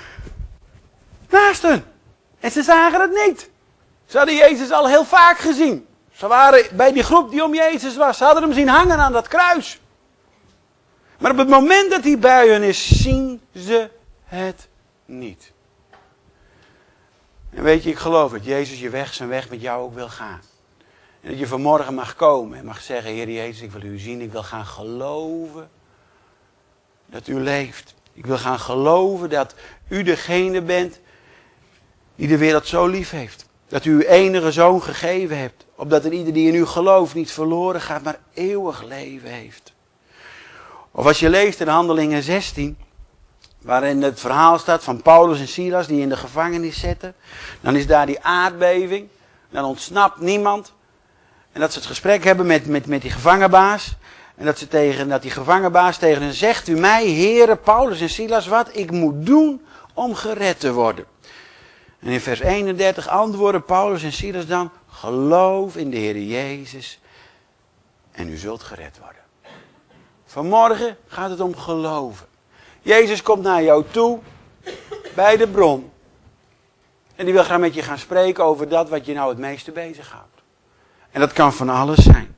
naast hen. En ze zagen het niet. Ze hadden Jezus al heel vaak gezien. Ze waren bij die groep die om Jezus was. Ze hadden hem zien hangen aan dat kruis. Maar op het moment dat hij bij hen is, zien ze het niet. En weet je, ik geloof dat Jezus je weg zijn weg met jou ook wil gaan. En dat je vanmorgen mag komen en mag zeggen, Heer Jezus, ik wil u zien. Ik wil gaan geloven dat u leeft. Ik wil gaan geloven dat u degene bent die de wereld zo lief heeft. Dat u uw enige zoon gegeven hebt. Opdat er ieder die in u gelooft niet verloren gaat, maar eeuwig leven heeft. Of als je leest in Handelingen zestien, waarin het verhaal staat van Paulus en Silas die in de gevangenis zitten. Dan is daar die aardbeving. Dan ontsnapt niemand. En dat ze het gesprek hebben met, met, met die gevangenbaas. En dat, ze tegen, dat die gevangenbaas tegen hen zegt, u mij, heren, Paulus en Silas, wat ik moet doen om gered te worden. En in vers eenendertig antwoorden Paulus en Silas dan, geloof in de Heer Jezus en u zult gered worden. Vanmorgen gaat het om geloven. Jezus komt naar jou toe, bij de bron. En die wil graag met je gaan spreken over dat wat je nou het meeste bezighoudt. En dat kan van alles zijn.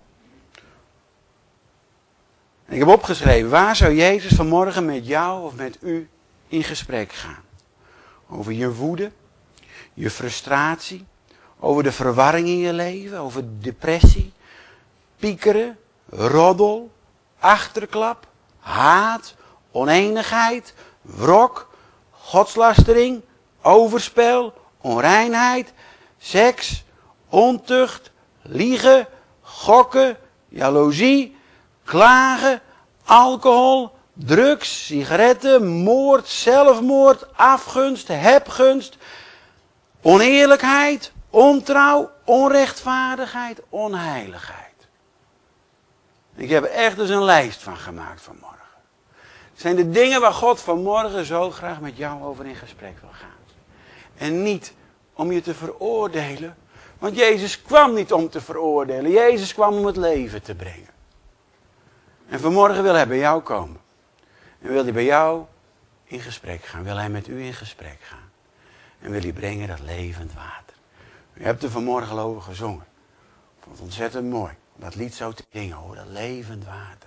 En ik heb opgeschreven, waar zou Jezus vanmorgen met jou of met u in gesprek gaan? Over je woede, je frustratie, over de verwarring in je leven, over depressie, piekeren, roddel, achterklap, haat, oneenigheid, wrok, godslastering, overspel, onreinheid, seks, ontucht, liegen, gokken, jaloezie, klagen, alcohol, drugs, sigaretten, moord, zelfmoord, afgunst, hebgunst, oneerlijkheid, ontrouw, onrechtvaardigheid, onheiligheid. Ik heb er echt dus een lijst van gemaakt vanmorgen. Het zijn de dingen waar God vanmorgen zo graag met jou over in gesprek wil gaan. En niet om je te veroordelen. Want Jezus kwam niet om te veroordelen. Jezus kwam om het leven te brengen. En vanmorgen wil hij bij jou komen. En wil hij bij jou in gesprek gaan. Wil hij met u in gesprek gaan. En wil hij brengen dat levend water. U hebt er vanmorgen al over gezongen. Ik vond het ontzettend mooi. Om dat lied zo te zingen hoor. Dat levend water.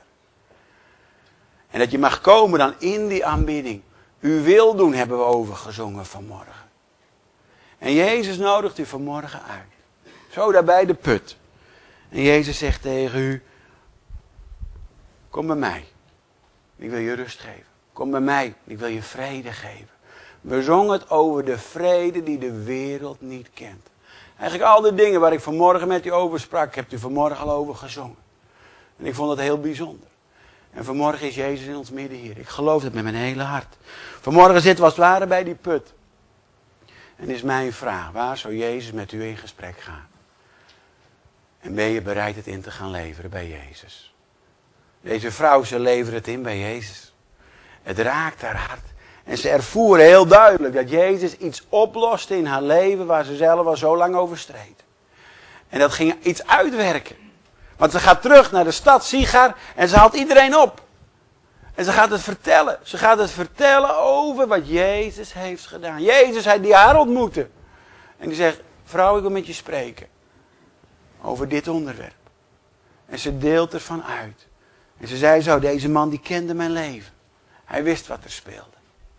En dat je mag komen dan in die aanbidding. U wil doen hebben we over gezongen vanmorgen. En Jezus nodigt u vanmorgen uit. Zo daar bij de put. En Jezus zegt tegen u. Kom bij mij. Ik wil je rust geven. Kom bij mij. Ik wil je vrede geven. We zongen het over de vrede die de wereld niet kent. Eigenlijk al die dingen waar ik vanmorgen met u over sprak, hebt u vanmorgen al over gezongen. En ik vond het heel bijzonder. En vanmorgen is Jezus in ons midden hier. Ik geloof het met mijn hele hart. Vanmorgen zitten we als het ware bij die put. En is mijn vraag, waar zou Jezus met u in gesprek gaan? En ben je bereid het in te gaan leveren bij Jezus? Deze vrouw, ze leverde het in bij Jezus. Het raakt haar hart. En ze ervoer heel duidelijk dat Jezus iets oploste in haar leven waar ze zelf al zo lang over streed. En dat ging iets uitwerken. Want ze gaat terug naar de stad Sigar en ze haalt iedereen op. En ze gaat het vertellen. Ze gaat het vertellen over wat Jezus heeft gedaan. Jezus, hij die haar ontmoette. En die zegt, vrouw, ik wil met je spreken. Over dit onderwerp. En ze deelt ervan uit. En ze zei zo, deze man die kende mijn leven. Hij wist wat er speelde.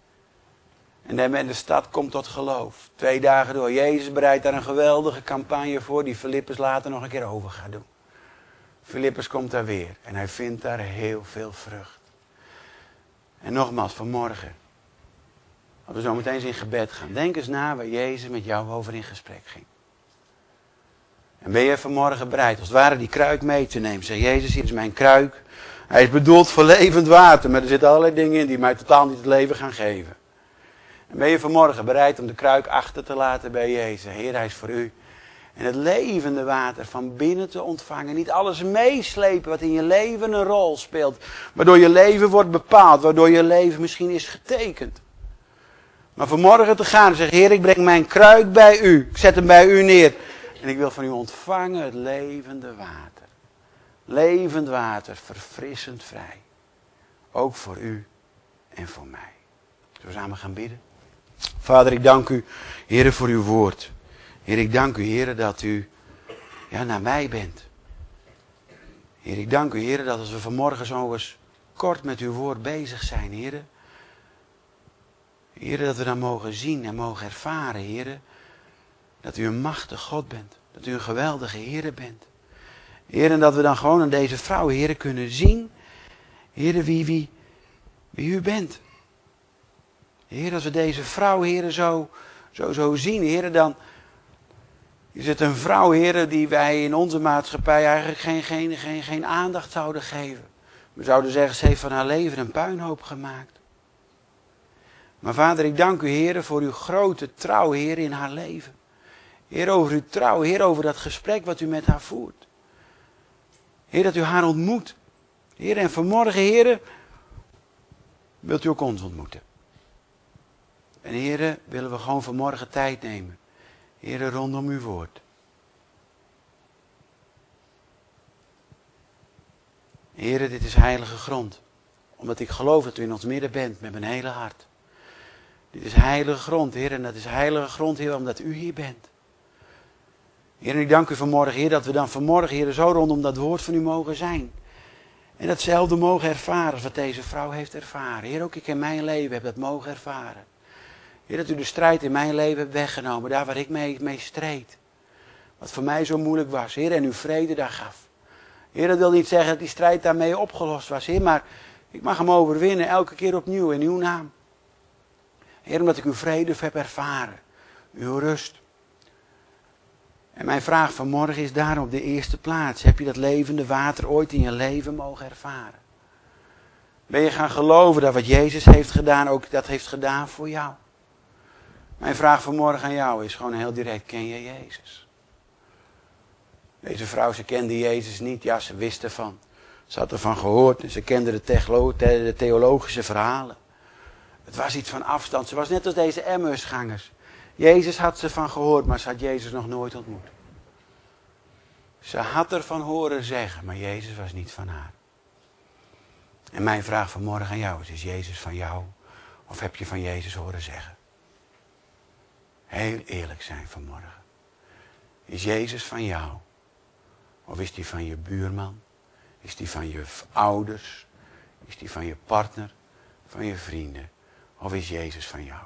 En de stad komt tot geloof. Twee dagen door. Jezus bereidt daar een geweldige campagne voor. Die Filippus later nog een keer over gaat doen. Filippus komt daar weer. En hij vindt daar heel veel vrucht. En nogmaals, vanmorgen. Als we zo meteen eens in gebed gaan. Denk eens na waar Jezus met jou over in gesprek ging. En ben je vanmorgen bereid, als het ware die kruik mee te nemen. Zeg, Jezus, hier is mijn kruik. Hij is bedoeld voor levend water. Maar er zitten allerlei dingen in die mij totaal niet het leven gaan geven. En ben je vanmorgen bereid om de kruik achter te laten bij Jezus. Heer, hij is voor u. En het levende water van binnen te ontvangen. Niet alles meeslepen wat in je leven een rol speelt. Waardoor je leven wordt bepaald. Waardoor je leven misschien is getekend. Maar vanmorgen te gaan en zeggen, Heer, ik breng mijn kruik bij u. Ik zet hem bij u neer. En ik wil van u ontvangen het levende water. Levend water, verfrissend vrij. Ook voor u en voor mij. Zullen we samen gaan bidden? Vader, ik dank u, Heer, voor uw woord. Heer, ik dank u, Heer, dat u ja, naar mij bent. Heer, ik dank u, Heer, dat als we vanmorgen zo eens kort met uw woord bezig zijn, Heer. Heer, dat we dan mogen zien en mogen ervaren, Heer. Dat u een machtig God bent. Dat u een geweldige Heer bent. Heer, en dat we dan gewoon aan deze vrouw, Heer, kunnen zien. Heer, wie, wie, wie u bent. Heer, als we deze vrouw, Heer, zo, zo, zo zien, Heer, dan is het een vrouw, Heer, die wij in onze maatschappij eigenlijk geen, geen, geen, geen aandacht zouden geven. We zouden zeggen, ze heeft van haar leven een puinhoop gemaakt. Maar Vader, ik dank u, Heer, voor uw grote trouw, Heer, in haar leven. Heer, over uw trouw, Heer, over dat gesprek wat u met haar voert. Heer, dat u haar ontmoet. Heer, en vanmorgen, Heer, wilt u ook ons ontmoeten. En Heer, willen we gewoon vanmorgen tijd nemen. Heer, rondom uw woord. Heer, dit is heilige grond. Omdat ik geloof dat u in ons midden bent met mijn hele hart. Dit is heilige grond, Heer, en dat is heilige grond, Heer, omdat u hier bent. Heer, en ik dank u vanmorgen, Heer, dat we dan vanmorgen, Heer, zo rondom dat woord van u mogen zijn. En datzelfde mogen ervaren als wat deze vrouw heeft ervaren. Heer, ook ik in mijn leven heb dat mogen ervaren. Heer, dat u de strijd in mijn leven hebt weggenomen, daar waar ik mee, mee streed. Wat voor mij zo moeilijk was, Heer, en uw vrede daar gaf. Heer, dat wil niet zeggen dat die strijd daarmee opgelost was, Heer, maar ik mag hem overwinnen, elke keer opnieuw in uw naam. Heer, omdat ik uw vrede heb ervaren, uw rust. En mijn vraag vanmorgen is daarom op de eerste plaats. Heb je dat levende water ooit in je leven mogen ervaren? Ben je gaan geloven dat wat Jezus heeft gedaan, ook dat heeft gedaan voor jou? Mijn vraag vanmorgen aan jou is gewoon heel direct, ken je Jezus? Deze vrouw, ze kende Jezus niet, ja, ze wist ervan. Ze had ervan gehoord en ze kende de, theolo- de theologische verhalen. Het was iets van afstand, ze was net als deze Emmausgangers. Jezus had ze van gehoord, maar ze had Jezus nog nooit ontmoet. Ze had ervan horen zeggen, maar Jezus was niet van haar. En mijn vraag vanmorgen aan jou is, is Jezus van jou? Of heb je van Jezus horen zeggen? Heel eerlijk zijn vanmorgen. Is Jezus van jou? Of is die van je buurman? Is die van je ouders? Is die van je partner? Van je vrienden? Of is Jezus van jou?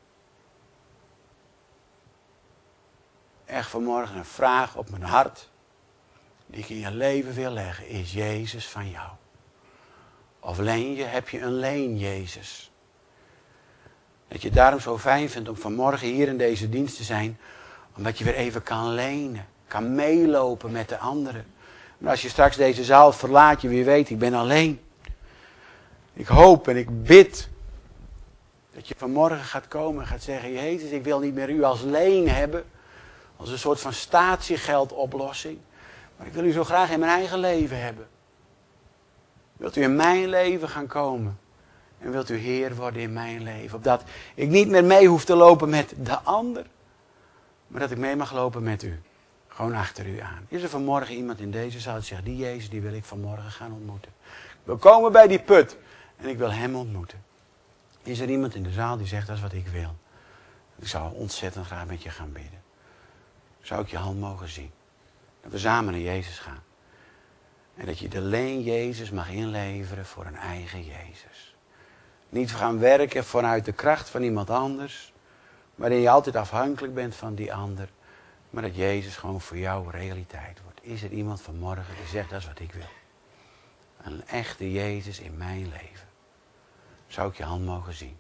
Echt vanmorgen een vraag op mijn hart. Die ik in je leven wil leggen. Is Jezus van jou? Of leen je, heb je een leen Jezus? Dat je het daarom zo fijn vindt om vanmorgen hier in deze dienst te zijn. Omdat je weer even kan lenen. Kan meelopen met de anderen. Maar als je straks deze zaal verlaat, je weer weet, ik ben alleen. Ik hoop en ik bid. Dat je vanmorgen gaat komen en gaat zeggen, Jezus, ik wil niet meer u als leen hebben. Als een soort van statiegeldoplossing. Maar ik wil u zo graag in mijn eigen leven hebben. Wilt u in mijn leven gaan komen? En wilt u Heer worden in mijn leven? Opdat ik niet meer mee hoef te lopen met de ander. Maar dat ik mee mag lopen met u. Gewoon achter u aan. Is er vanmorgen iemand in deze zaal die zegt, die Jezus die wil ik vanmorgen gaan ontmoeten. We komen bij die put. En ik wil hem ontmoeten. Is er iemand in de zaal die zegt, dat is wat ik wil. Ik zou ontzettend graag met je gaan bidden. Zou ik je hand mogen zien? Dat we samen naar Jezus gaan. En dat je de leen Jezus mag inleveren voor een eigen Jezus. Niet gaan werken vanuit de kracht van iemand anders. Waarin je altijd afhankelijk bent van die ander. Maar dat Jezus gewoon voor jou realiteit wordt. Is er iemand vanmorgen die zegt, dat is wat ik wil. Een echte Jezus in mijn leven. Zou ik je hand mogen zien?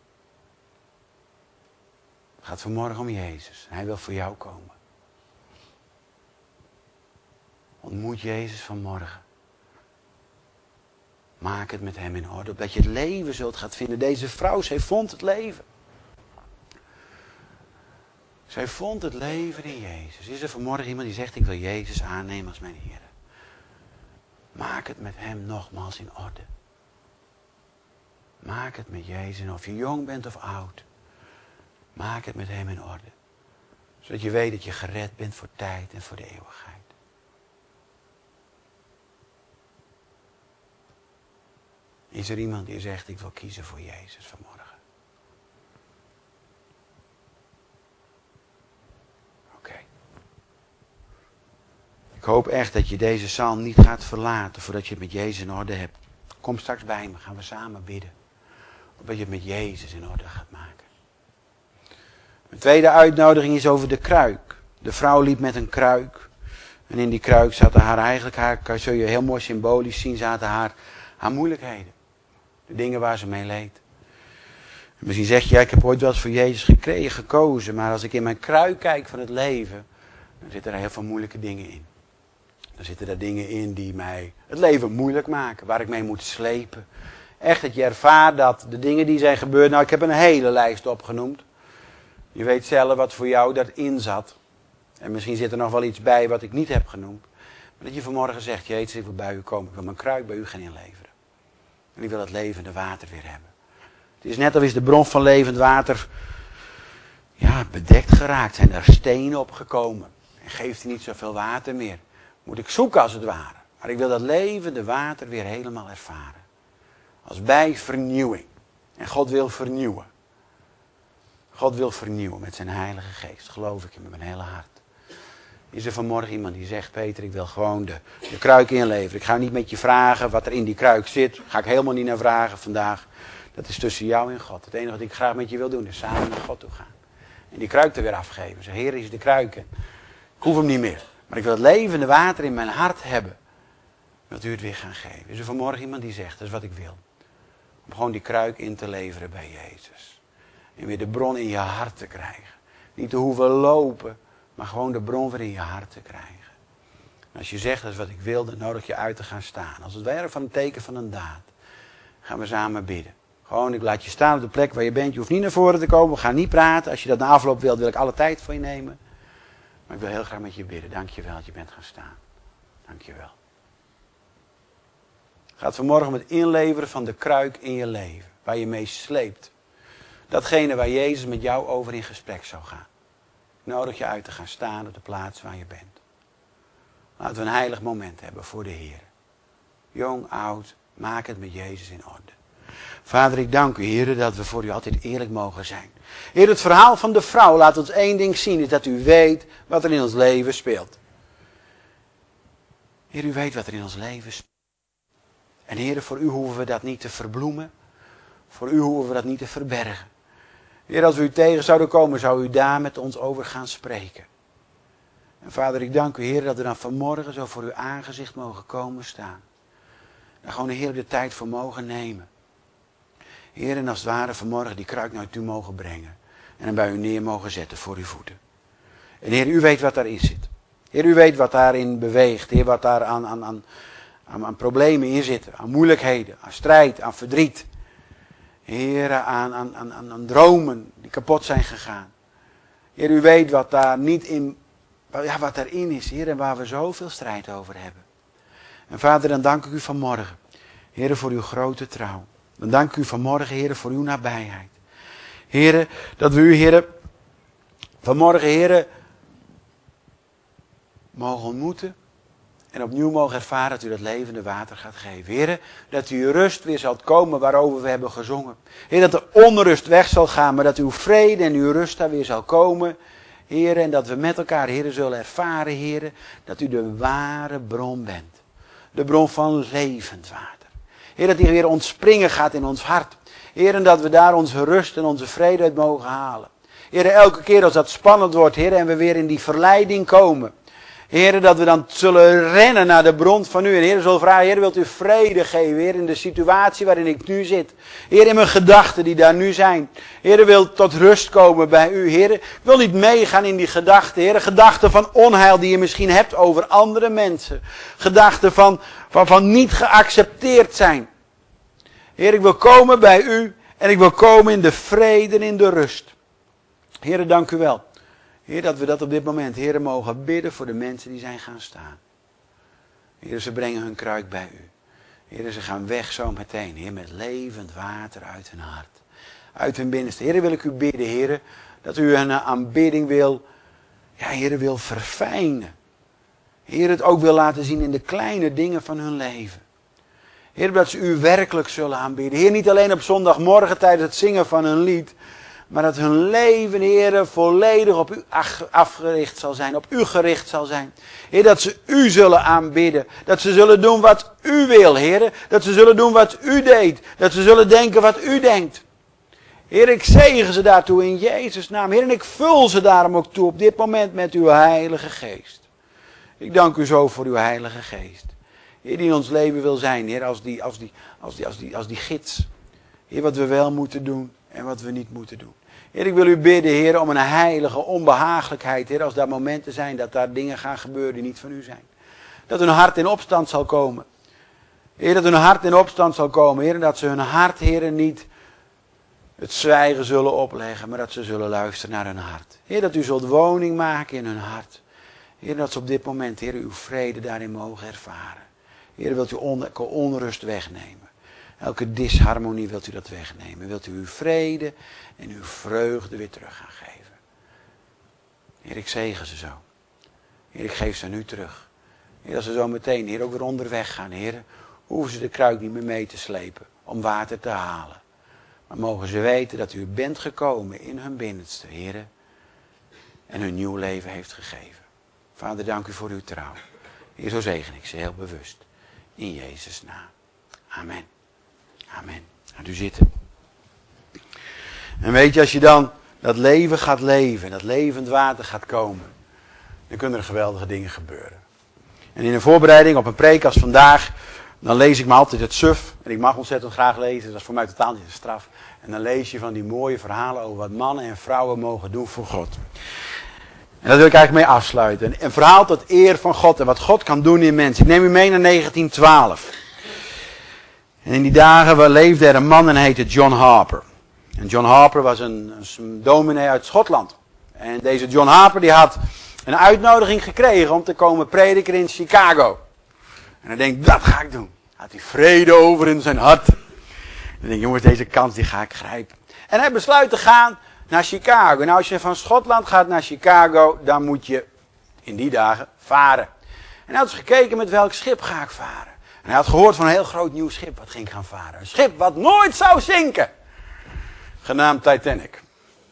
Het gaat vanmorgen om Jezus. Hij wil voor jou komen. Ontmoet Jezus vanmorgen. Maak het met hem in orde. Opdat je het leven zult gaan vinden. Deze vrouw, zij vond het leven. Zij vond het leven in Jezus. Is er vanmorgen iemand die zegt, ik wil Jezus aannemen als mijn Heer? Maak het met hem nogmaals in orde. Maak het met Jezus. Of je jong bent of oud. Maak het met hem in orde. Zodat je weet dat je gered bent voor tijd en voor de eeuwigheid. Is er iemand die zegt, ik wil kiezen voor Jezus vanmorgen? Oké. Okay. Ik hoop echt dat je deze zaal niet gaat verlaten voordat je het met Jezus in orde hebt. Kom straks bij me, gaan we samen bidden. Opdat je het met Jezus in orde gaat maken. Mijn tweede uitnodiging is over de kruik. De vrouw liep met een kruik. En in die kruik zaten haar eigenlijk, haar, zul je heel mooi symbolisch zien, zaten haar, haar moeilijkheden. De dingen waar ze mee leed. En misschien zeg je, ja, ik heb ooit wel eens voor Jezus gekregen, gekozen. Maar als ik in mijn kruik kijk van het leven, dan zitten er heel veel moeilijke dingen in. Dan zitten er dingen in die mij het leven moeilijk maken, waar ik mee moet slepen. Echt dat je ervaart dat de dingen die zijn gebeurd, nou ik heb een hele lijst opgenoemd. Je weet zelf wat voor jou daarin zat. En misschien zit er nog wel iets bij wat ik niet heb genoemd. Maar dat je vanmorgen zegt, Jezus, ik wil bij u komen. Ik wil mijn kruik bij u gaan inleveren. En ik wil het levende water weer hebben. Het is net als is de bron van levend water ja, bedekt geraakt. Zijn er stenen opgekomen. En geeft hij niet zoveel water meer. Moet ik zoeken als het ware. Maar ik wil dat levende water weer helemaal ervaren. Als bij vernieuwing. En God wil vernieuwen. God wil vernieuwen met zijn heilige geest. Geloof ik in met mijn hele hart. Is er vanmorgen iemand die zegt, Peter, ik wil gewoon de, de kruik inleveren. Ik ga niet met je vragen wat er in die kruik zit. Daar ga ik helemaal niet naar vragen vandaag. Dat is tussen jou en God. Het enige wat ik graag met je wil doen is samen naar God toe gaan. En die kruik er weer afgeven. Zeg, Heer, is de kruik. Ik hoef hem niet meer. Maar ik wil het levende water in mijn hart hebben. Wilt u het weer gaan geven? Is er vanmorgen iemand die zegt, dat is wat ik wil. Om gewoon die kruik in te leveren bij Jezus. En weer de bron in je hart te krijgen. Niet te hoeven lopen, maar gewoon de bron weer in je hart te krijgen. En als je zegt, dat is wat ik wil, dan nodig je uit te gaan staan. Als het ware van een teken van een daad. Gaan we samen bidden. Gewoon, ik laat je staan op de plek waar je bent. Je hoeft niet naar voren te komen, we gaan niet praten. Als je dat na afloop wilt, wil ik alle tijd voor je nemen. Maar ik wil heel graag met je bidden. Dank je wel dat je bent gaan staan. Dank je wel. Gaat vanmorgen met inleveren van de kruik in je leven. Waar je mee sleept. Datgene waar Jezus met jou over in gesprek zou gaan. Ik nodig je uit te gaan staan op de plaats waar je bent. Laten we een heilig moment hebben voor de Heer. Jong, oud, maak het met Jezus in orde. Vader, ik dank u, Heer, dat we voor u altijd eerlijk mogen zijn. Heer, het verhaal van de vrouw laat ons één ding zien, is dat u weet wat er in ons leven speelt. Heer, u weet wat er in ons leven speelt. En Heer, voor u hoeven we dat niet te verbloemen. Voor u hoeven we dat niet te verbergen. Heer, als we u tegen zouden komen, zou u daar met ons over gaan spreken. En Vader, ik dank u, Heer, dat we dan vanmorgen zo voor uw aangezicht mogen komen staan. Daar gewoon, Heer, de tijd voor mogen nemen. Heer, en als het ware vanmorgen die kruik naar u toe mogen brengen. En hem bij u neer mogen zetten voor uw voeten. En Heer, u weet wat daarin zit. Heer, u weet wat daarin beweegt. Heer, wat daar aan, aan, aan, aan, aan problemen in zitten. Aan moeilijkheden, aan strijd, aan verdriet. Heer, aan, aan, aan, aan dromen die kapot zijn gegaan. Heer, u weet wat daar niet in, ja, wat daarin is, Heer, en waar we zoveel strijd over hebben. En Vader, dan dank ik u vanmorgen, Heer, voor uw grote trouw. Dan dank ik u vanmorgen, Heer, voor uw nabijheid. Heer, dat we u, Heer, vanmorgen, Heer, mogen ontmoeten. En opnieuw mogen ervaren dat u dat levende water gaat geven. Heer, dat uw rust weer zal komen waarover we hebben gezongen. Heer, dat de onrust weg zal gaan, maar dat uw vrede en uw rust daar weer zal komen. Heer, en dat we met elkaar, Heer, zullen ervaren, Heer, dat u de ware bron bent. De bron van levend water. Heer, dat die weer ontspringen gaat in ons hart. Heer, en dat we daar onze rust en onze vrede uit mogen halen. Heer, elke keer als dat spannend wordt, Heer, en we weer in die verleiding komen. Heer, dat we dan zullen rennen naar de bron van u. En Heer, zullen vragen, Heer, wilt u vrede geven, Heer, in de situatie waarin ik nu zit. Heer, in mijn gedachten die daar nu zijn. Heer, wil tot rust komen bij u. Heer, ik wil niet meegaan in die gedachten, Heer. Gedachten van onheil die je misschien hebt over andere mensen. Gedachten van, van, van niet geaccepteerd zijn. Heer, ik wil komen bij u. En ik wil komen in de vrede en in de rust. Heer, dank u wel. Heer, dat we dat op dit moment, Heer, mogen bidden voor de mensen die zijn gaan staan. Heer, ze brengen hun kruik bij u. Heer, ze gaan weg zo meteen, Heer, met levend water uit hun hart. Uit hun binnenste. Heer, wil ik u bidden, Heer, dat u hun aanbidding wil, ja, Heer, wil verfijnen. Heer, het ook wil laten zien in de kleine dingen van hun leven. Heer, dat ze u werkelijk zullen aanbidden. Heer, niet alleen op zondagmorgen tijdens het zingen van een lied. Maar dat hun leven, Heer, volledig op u afgericht zal zijn. Op u gericht zal zijn. Heer, dat ze u zullen aanbidden. Dat ze zullen doen wat u wil, Heer. Dat ze zullen doen wat u deed. Dat ze zullen denken wat u denkt. Heer, ik zegen ze daartoe in Jezus' naam. Heer, en ik vul ze daarom ook toe op dit moment met uw Heilige Geest. Ik dank u zo voor uw Heilige Geest. Heer, die in ons leven wil zijn, Heer, als die, als die, als die, als die, als die gids. Heer, wat we wel moeten doen en wat we niet moeten doen. Heer, ik wil u bidden, Heer, om een heilige onbehagelijkheid. Heer, als daar momenten zijn dat daar dingen gaan gebeuren die niet van u zijn. Dat hun hart in opstand zal komen. Heer, dat hun hart in opstand zal komen. Heer, en dat ze hun hart, Heer, niet het zwijgen zullen opleggen, maar dat ze zullen luisteren naar hun hart. Heer, dat u zult woning maken in hun hart. Heer, dat ze op dit moment, Heer, uw vrede daarin mogen ervaren. Heer, wilt u on- onrust wegnemen. Elke disharmonie wilt u dat wegnemen. Wilt u uw vrede en uw vreugde weer terug gaan geven. Heer, ik zegen ze zo. Heer, ik geef ze aan u terug. Heer, als ze zo meteen, Heer, ook weer onderweg gaan, Heer, hoeven ze de kruik niet meer mee te slepen om water te halen. Maar mogen ze weten dat u bent gekomen in hun binnenste, Heer, en hun nieuw leven heeft gegeven. Vader, dank u voor uw trouw. Heer, zo zegen ik ze heel bewust. In Jezus' naam. Amen. Amen. Gaat u zitten. En weet je, als je dan dat leven gaat leven, dat levend water gaat komen, dan kunnen er geweldige dingen gebeuren. En in een voorbereiding op een preek als vandaag, dan lees ik me altijd het suf. En ik mag ontzettend graag lezen, dat is voor mij totaal niet een straf. En dan lees je van die mooie verhalen over wat mannen en vrouwen mogen doen voor God. En daar wil ik eigenlijk mee afsluiten. Een verhaal tot eer van God en wat God kan doen in mensen. Ik neem u mee naar negentien twaalf. En in die dagen leefde er een man en hij heette John Harper. En John Harper was een, een dominee uit Schotland. En deze John Harper die had een uitnodiging gekregen om te komen prediken in Chicago. En hij denkt, dat ga ik doen. Had hij vrede over in zijn hart. En hij denkt, jongens, deze kans die ga ik grijpen. En hij besluit te gaan naar Chicago. Nou, als je van Schotland gaat naar Chicago, dan moet je in die dagen varen. En hij had eens gekeken met welk schip ga ik varen. En hij had gehoord van een heel groot nieuw schip wat ging gaan varen. Een schip wat nooit zou zinken. Genaamd Titanic.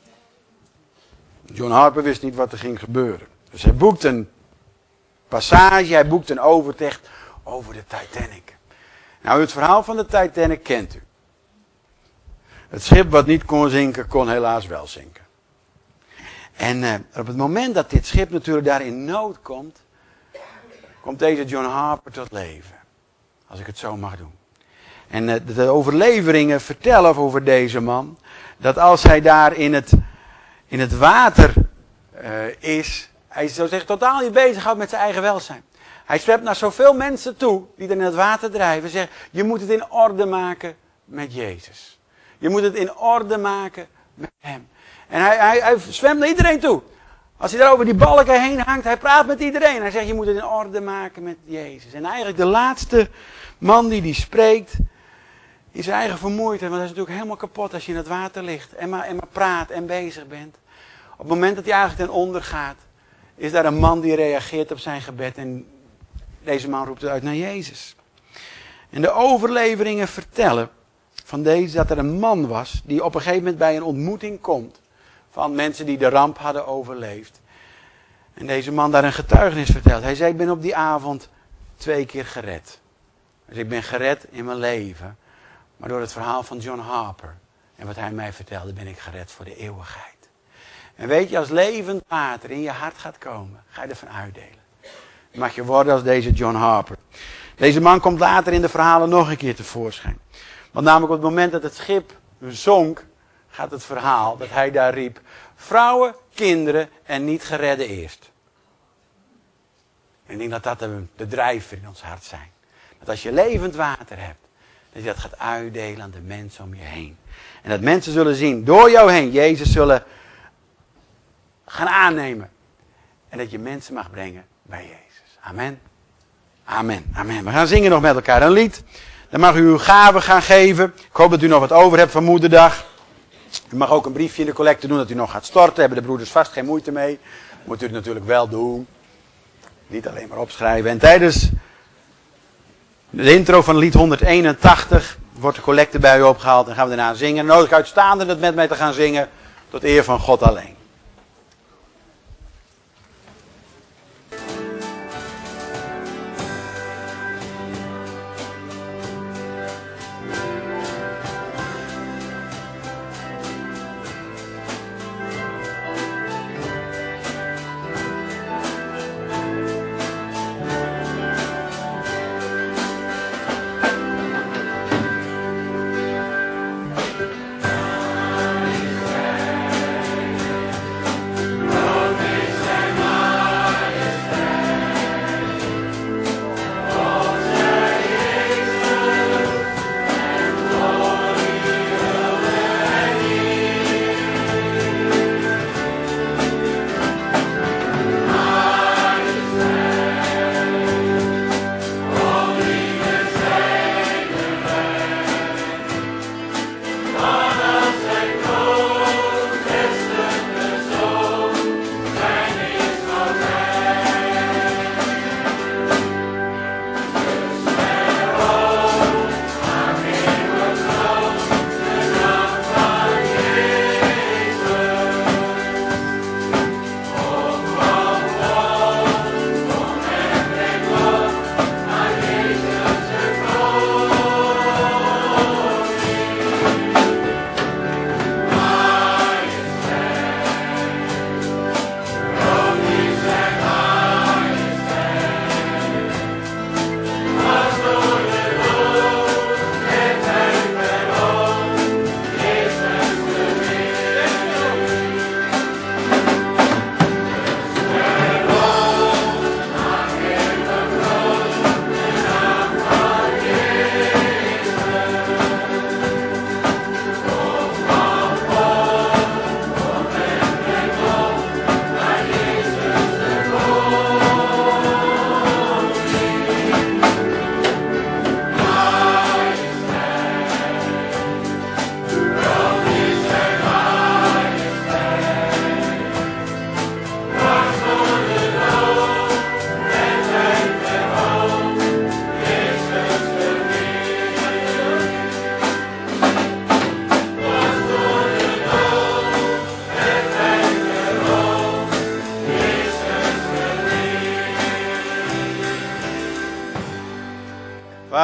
John Harper wist niet wat er ging gebeuren. Dus hij boekt een passage, hij boekt een overtocht over de Titanic. Nou, het verhaal van de Titanic kent u. Het schip wat niet kon zinken, kon helaas wel zinken. En uh, op het moment dat dit schip natuurlijk daar in nood komt, komt deze John Harper tot leven. Als ik het zo mag doen. En uh, de overleveringen vertellen over deze man, dat als hij daar in het, in het water uh, is, hij zo zich totaal niet bezighoudt met zijn eigen welzijn. Hij zwept naar zoveel mensen toe die er in het water drijven en zegt, je moet het in orde maken met Jezus. Je moet het in orde maken met hem. En hij, hij, hij zwemt naar iedereen toe. Als hij daar over die balken heen hangt, hij praat met iedereen. Hij zegt, je moet het in orde maken met Jezus. En eigenlijk de laatste man die die spreekt, is zijn eigen vermoeidheid. Want hij is natuurlijk helemaal kapot als je in het water ligt. En maar, en maar praat en bezig bent. Op het moment dat hij eigenlijk ten onder gaat, is daar een man die reageert op zijn gebed. En deze man roept uit naar Jezus. En de overleveringen vertellen van deze dat er een man was die op een gegeven moment bij een ontmoeting komt van mensen die de ramp hadden overleefd. En deze man daar een getuigenis vertelt. Hij zei, ik ben op die avond twee keer gered. Dus ik ben gered in mijn leven. Maar door het verhaal van John Harper en wat hij mij vertelde, ben ik gered voor de eeuwigheid. En weet je, als levend water in je hart gaat komen, ga je ervan uitdelen. Dan mag je worden als deze John Harper. Deze man komt later in de verhalen nog een keer tevoorschijn. Want namelijk op het moment dat het schip zonk, gaat het verhaal dat hij daar riep, vrouwen, kinderen en niet geredden eerst. En ik denk dat dat de, de drijver in ons hart zijn. Dat als je levend water hebt, dat je dat gaat uitdelen aan de mensen om je heen. En dat mensen zullen zien, door jou heen, Jezus zullen gaan aannemen. En dat je mensen mag brengen bij Jezus. Amen. Amen. Amen. We gaan zingen nog met elkaar een lied. Dan mag u uw gaven gaan geven. Ik hoop dat u nog wat over hebt van Moederdag. U mag ook een briefje in de collecte doen dat u nog gaat storten. Daar hebben de broeders vast geen moeite mee. Moet u het natuurlijk wel doen. Niet alleen maar opschrijven. En tijdens de intro van lied honderdeenentachtig wordt de collecte bij u opgehaald. En gaan we daarna zingen. Nodig uitstaande het met mij te gaan zingen. Tot eer van God alleen.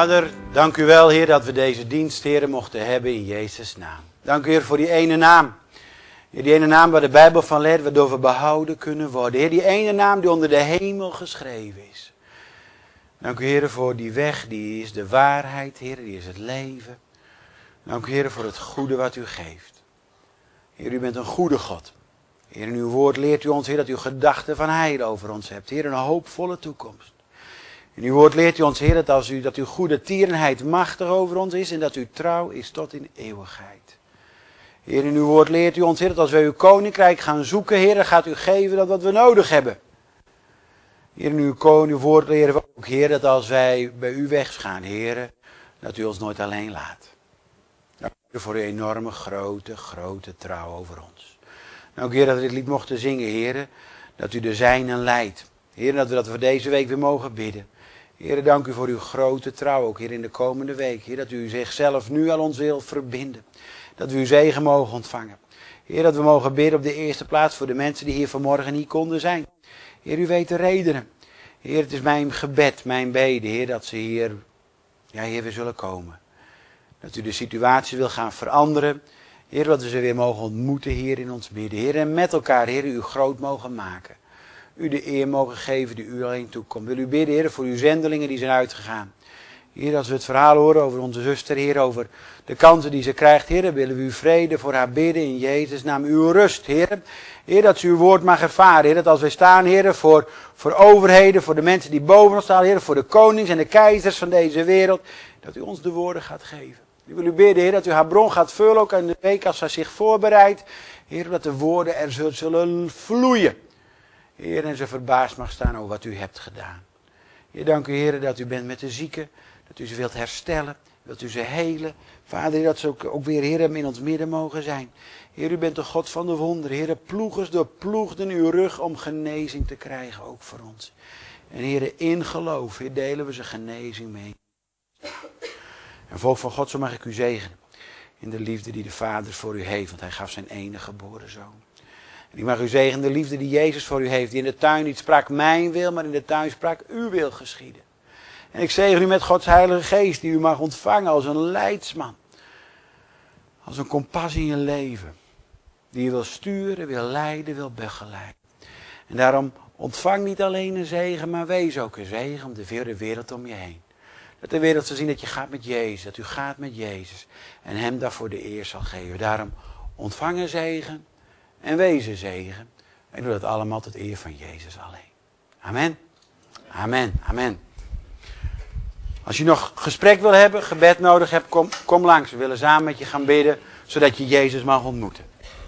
Vader, dank u wel, Heer, dat we deze dienst, Heer, mochten hebben in Jezus' naam. Dank u, Heer, voor die ene naam. Heer, die ene naam waar de Bijbel van leert, waardoor we behouden kunnen worden. Heer, die ene naam die onder de hemel geschreven is. Dank u, Heer, voor die weg, die is de waarheid, Heer, die is het leven. Dank u, Heer, voor het goede wat u geeft. Heer, u bent een goede God. Heer, in uw woord leert u ons, Heer, dat u gedachten van heil over ons hebt. Heer, een hoopvolle toekomst. In uw woord leert u ons, Heer, dat, als u, dat uw goede tierenheid machtig over ons is en dat uw trouw is tot in eeuwigheid. Heer, in uw woord leert u ons, Heer, dat als wij uw koninkrijk gaan zoeken, Heer, dan gaat u geven dat wat we nodig hebben. Heer, in uw, uw woord leren we ook, Heer, dat als wij bij u weggaan, Heer, dat u ons nooit alleen laat. Dank u voor uw enorme, grote, grote trouw over ons. Dank u, Heer, dat we dit lied mochten zingen, Heer, dat u de zijnen leidt. Heer, dat we dat voor deze week weer mogen bidden. Heer, dank u voor uw grote trouw, ook hier in de komende week. Heer, dat u zichzelf nu aan ons wil verbinden. Dat we uw zegen mogen ontvangen. Heer, dat we mogen bidden op de eerste plaats voor de mensen die hier vanmorgen niet konden zijn. Heer, u weet de redenen. Heer, het is mijn gebed, mijn bede, Heer, dat ze hier, ja, Heer, weer zullen komen. Dat u de situatie wil gaan veranderen. Heer, dat we ze weer mogen ontmoeten hier in ons midden. Heer, en met elkaar, Heer, u groot mogen maken. U de eer mogen geven die u alleen toekomt. Wil u bidden, Heer, voor uw zendelingen die zijn uitgegaan. Heer, als we het verhaal horen over onze zuster, Heer, over de kansen die ze krijgt, Heer, willen we uw vrede voor haar bidden in Jezus' naam. Uw rust, Heer. Heer, dat ze uw woord mag ervaren, Heer, dat als wij staan, Heer, voor, voor overheden, voor de mensen die boven ons staan, Heer, voor de konings en de keizers van deze wereld, dat u ons de woorden gaat geven. Ik wil u bidden, Heer, dat u haar bron gaat vullen, ook in de week als zij zich voorbereidt. Heer, dat de woorden er zullen vloeien. Heer, en ze verbaasd mag staan over wat u hebt gedaan. Heer, dank u, Heer, dat u bent met de zieken, dat u ze wilt herstellen, wilt u ze helen. Vader, dat ze ook, ook weer, Heer, in ons midden mogen zijn. Heer, u bent de God van de wonderen. Heer, ploegers doorploegden uw rug om genezing te krijgen, ook voor ons. En Heer, in geloof, Heer, delen we ze genezing mee. En volk van God, zo mag ik u zegenen in de liefde die de Vader voor u heeft, want hij gaf zijn enige geboren zoon. En ik mag u zegenen de liefde die Jezus voor u heeft, die in de tuin niet sprak mijn wil, maar in de tuin sprak uw wil geschieden. En ik zegen u met Gods Heilige Geest, die u mag ontvangen als een leidsman. Als een kompas in je leven. Die je wil sturen, wil leiden, wil begeleiden. En daarom ontvang niet alleen een zegen, maar wees ook een zegen om de hele wereld om je heen. Dat de wereld zal zien dat je gaat met Jezus, dat u gaat met Jezus. En hem daarvoor de eer zal geven. Daarom ontvang een zegen en wees een zegen. En doe dat allemaal tot eer van Jezus alleen. Amen. Amen. Amen. Als je nog gesprek wil hebben, gebed nodig hebt, kom, kom langs. We willen samen met je gaan bidden, zodat je Jezus mag ontmoeten.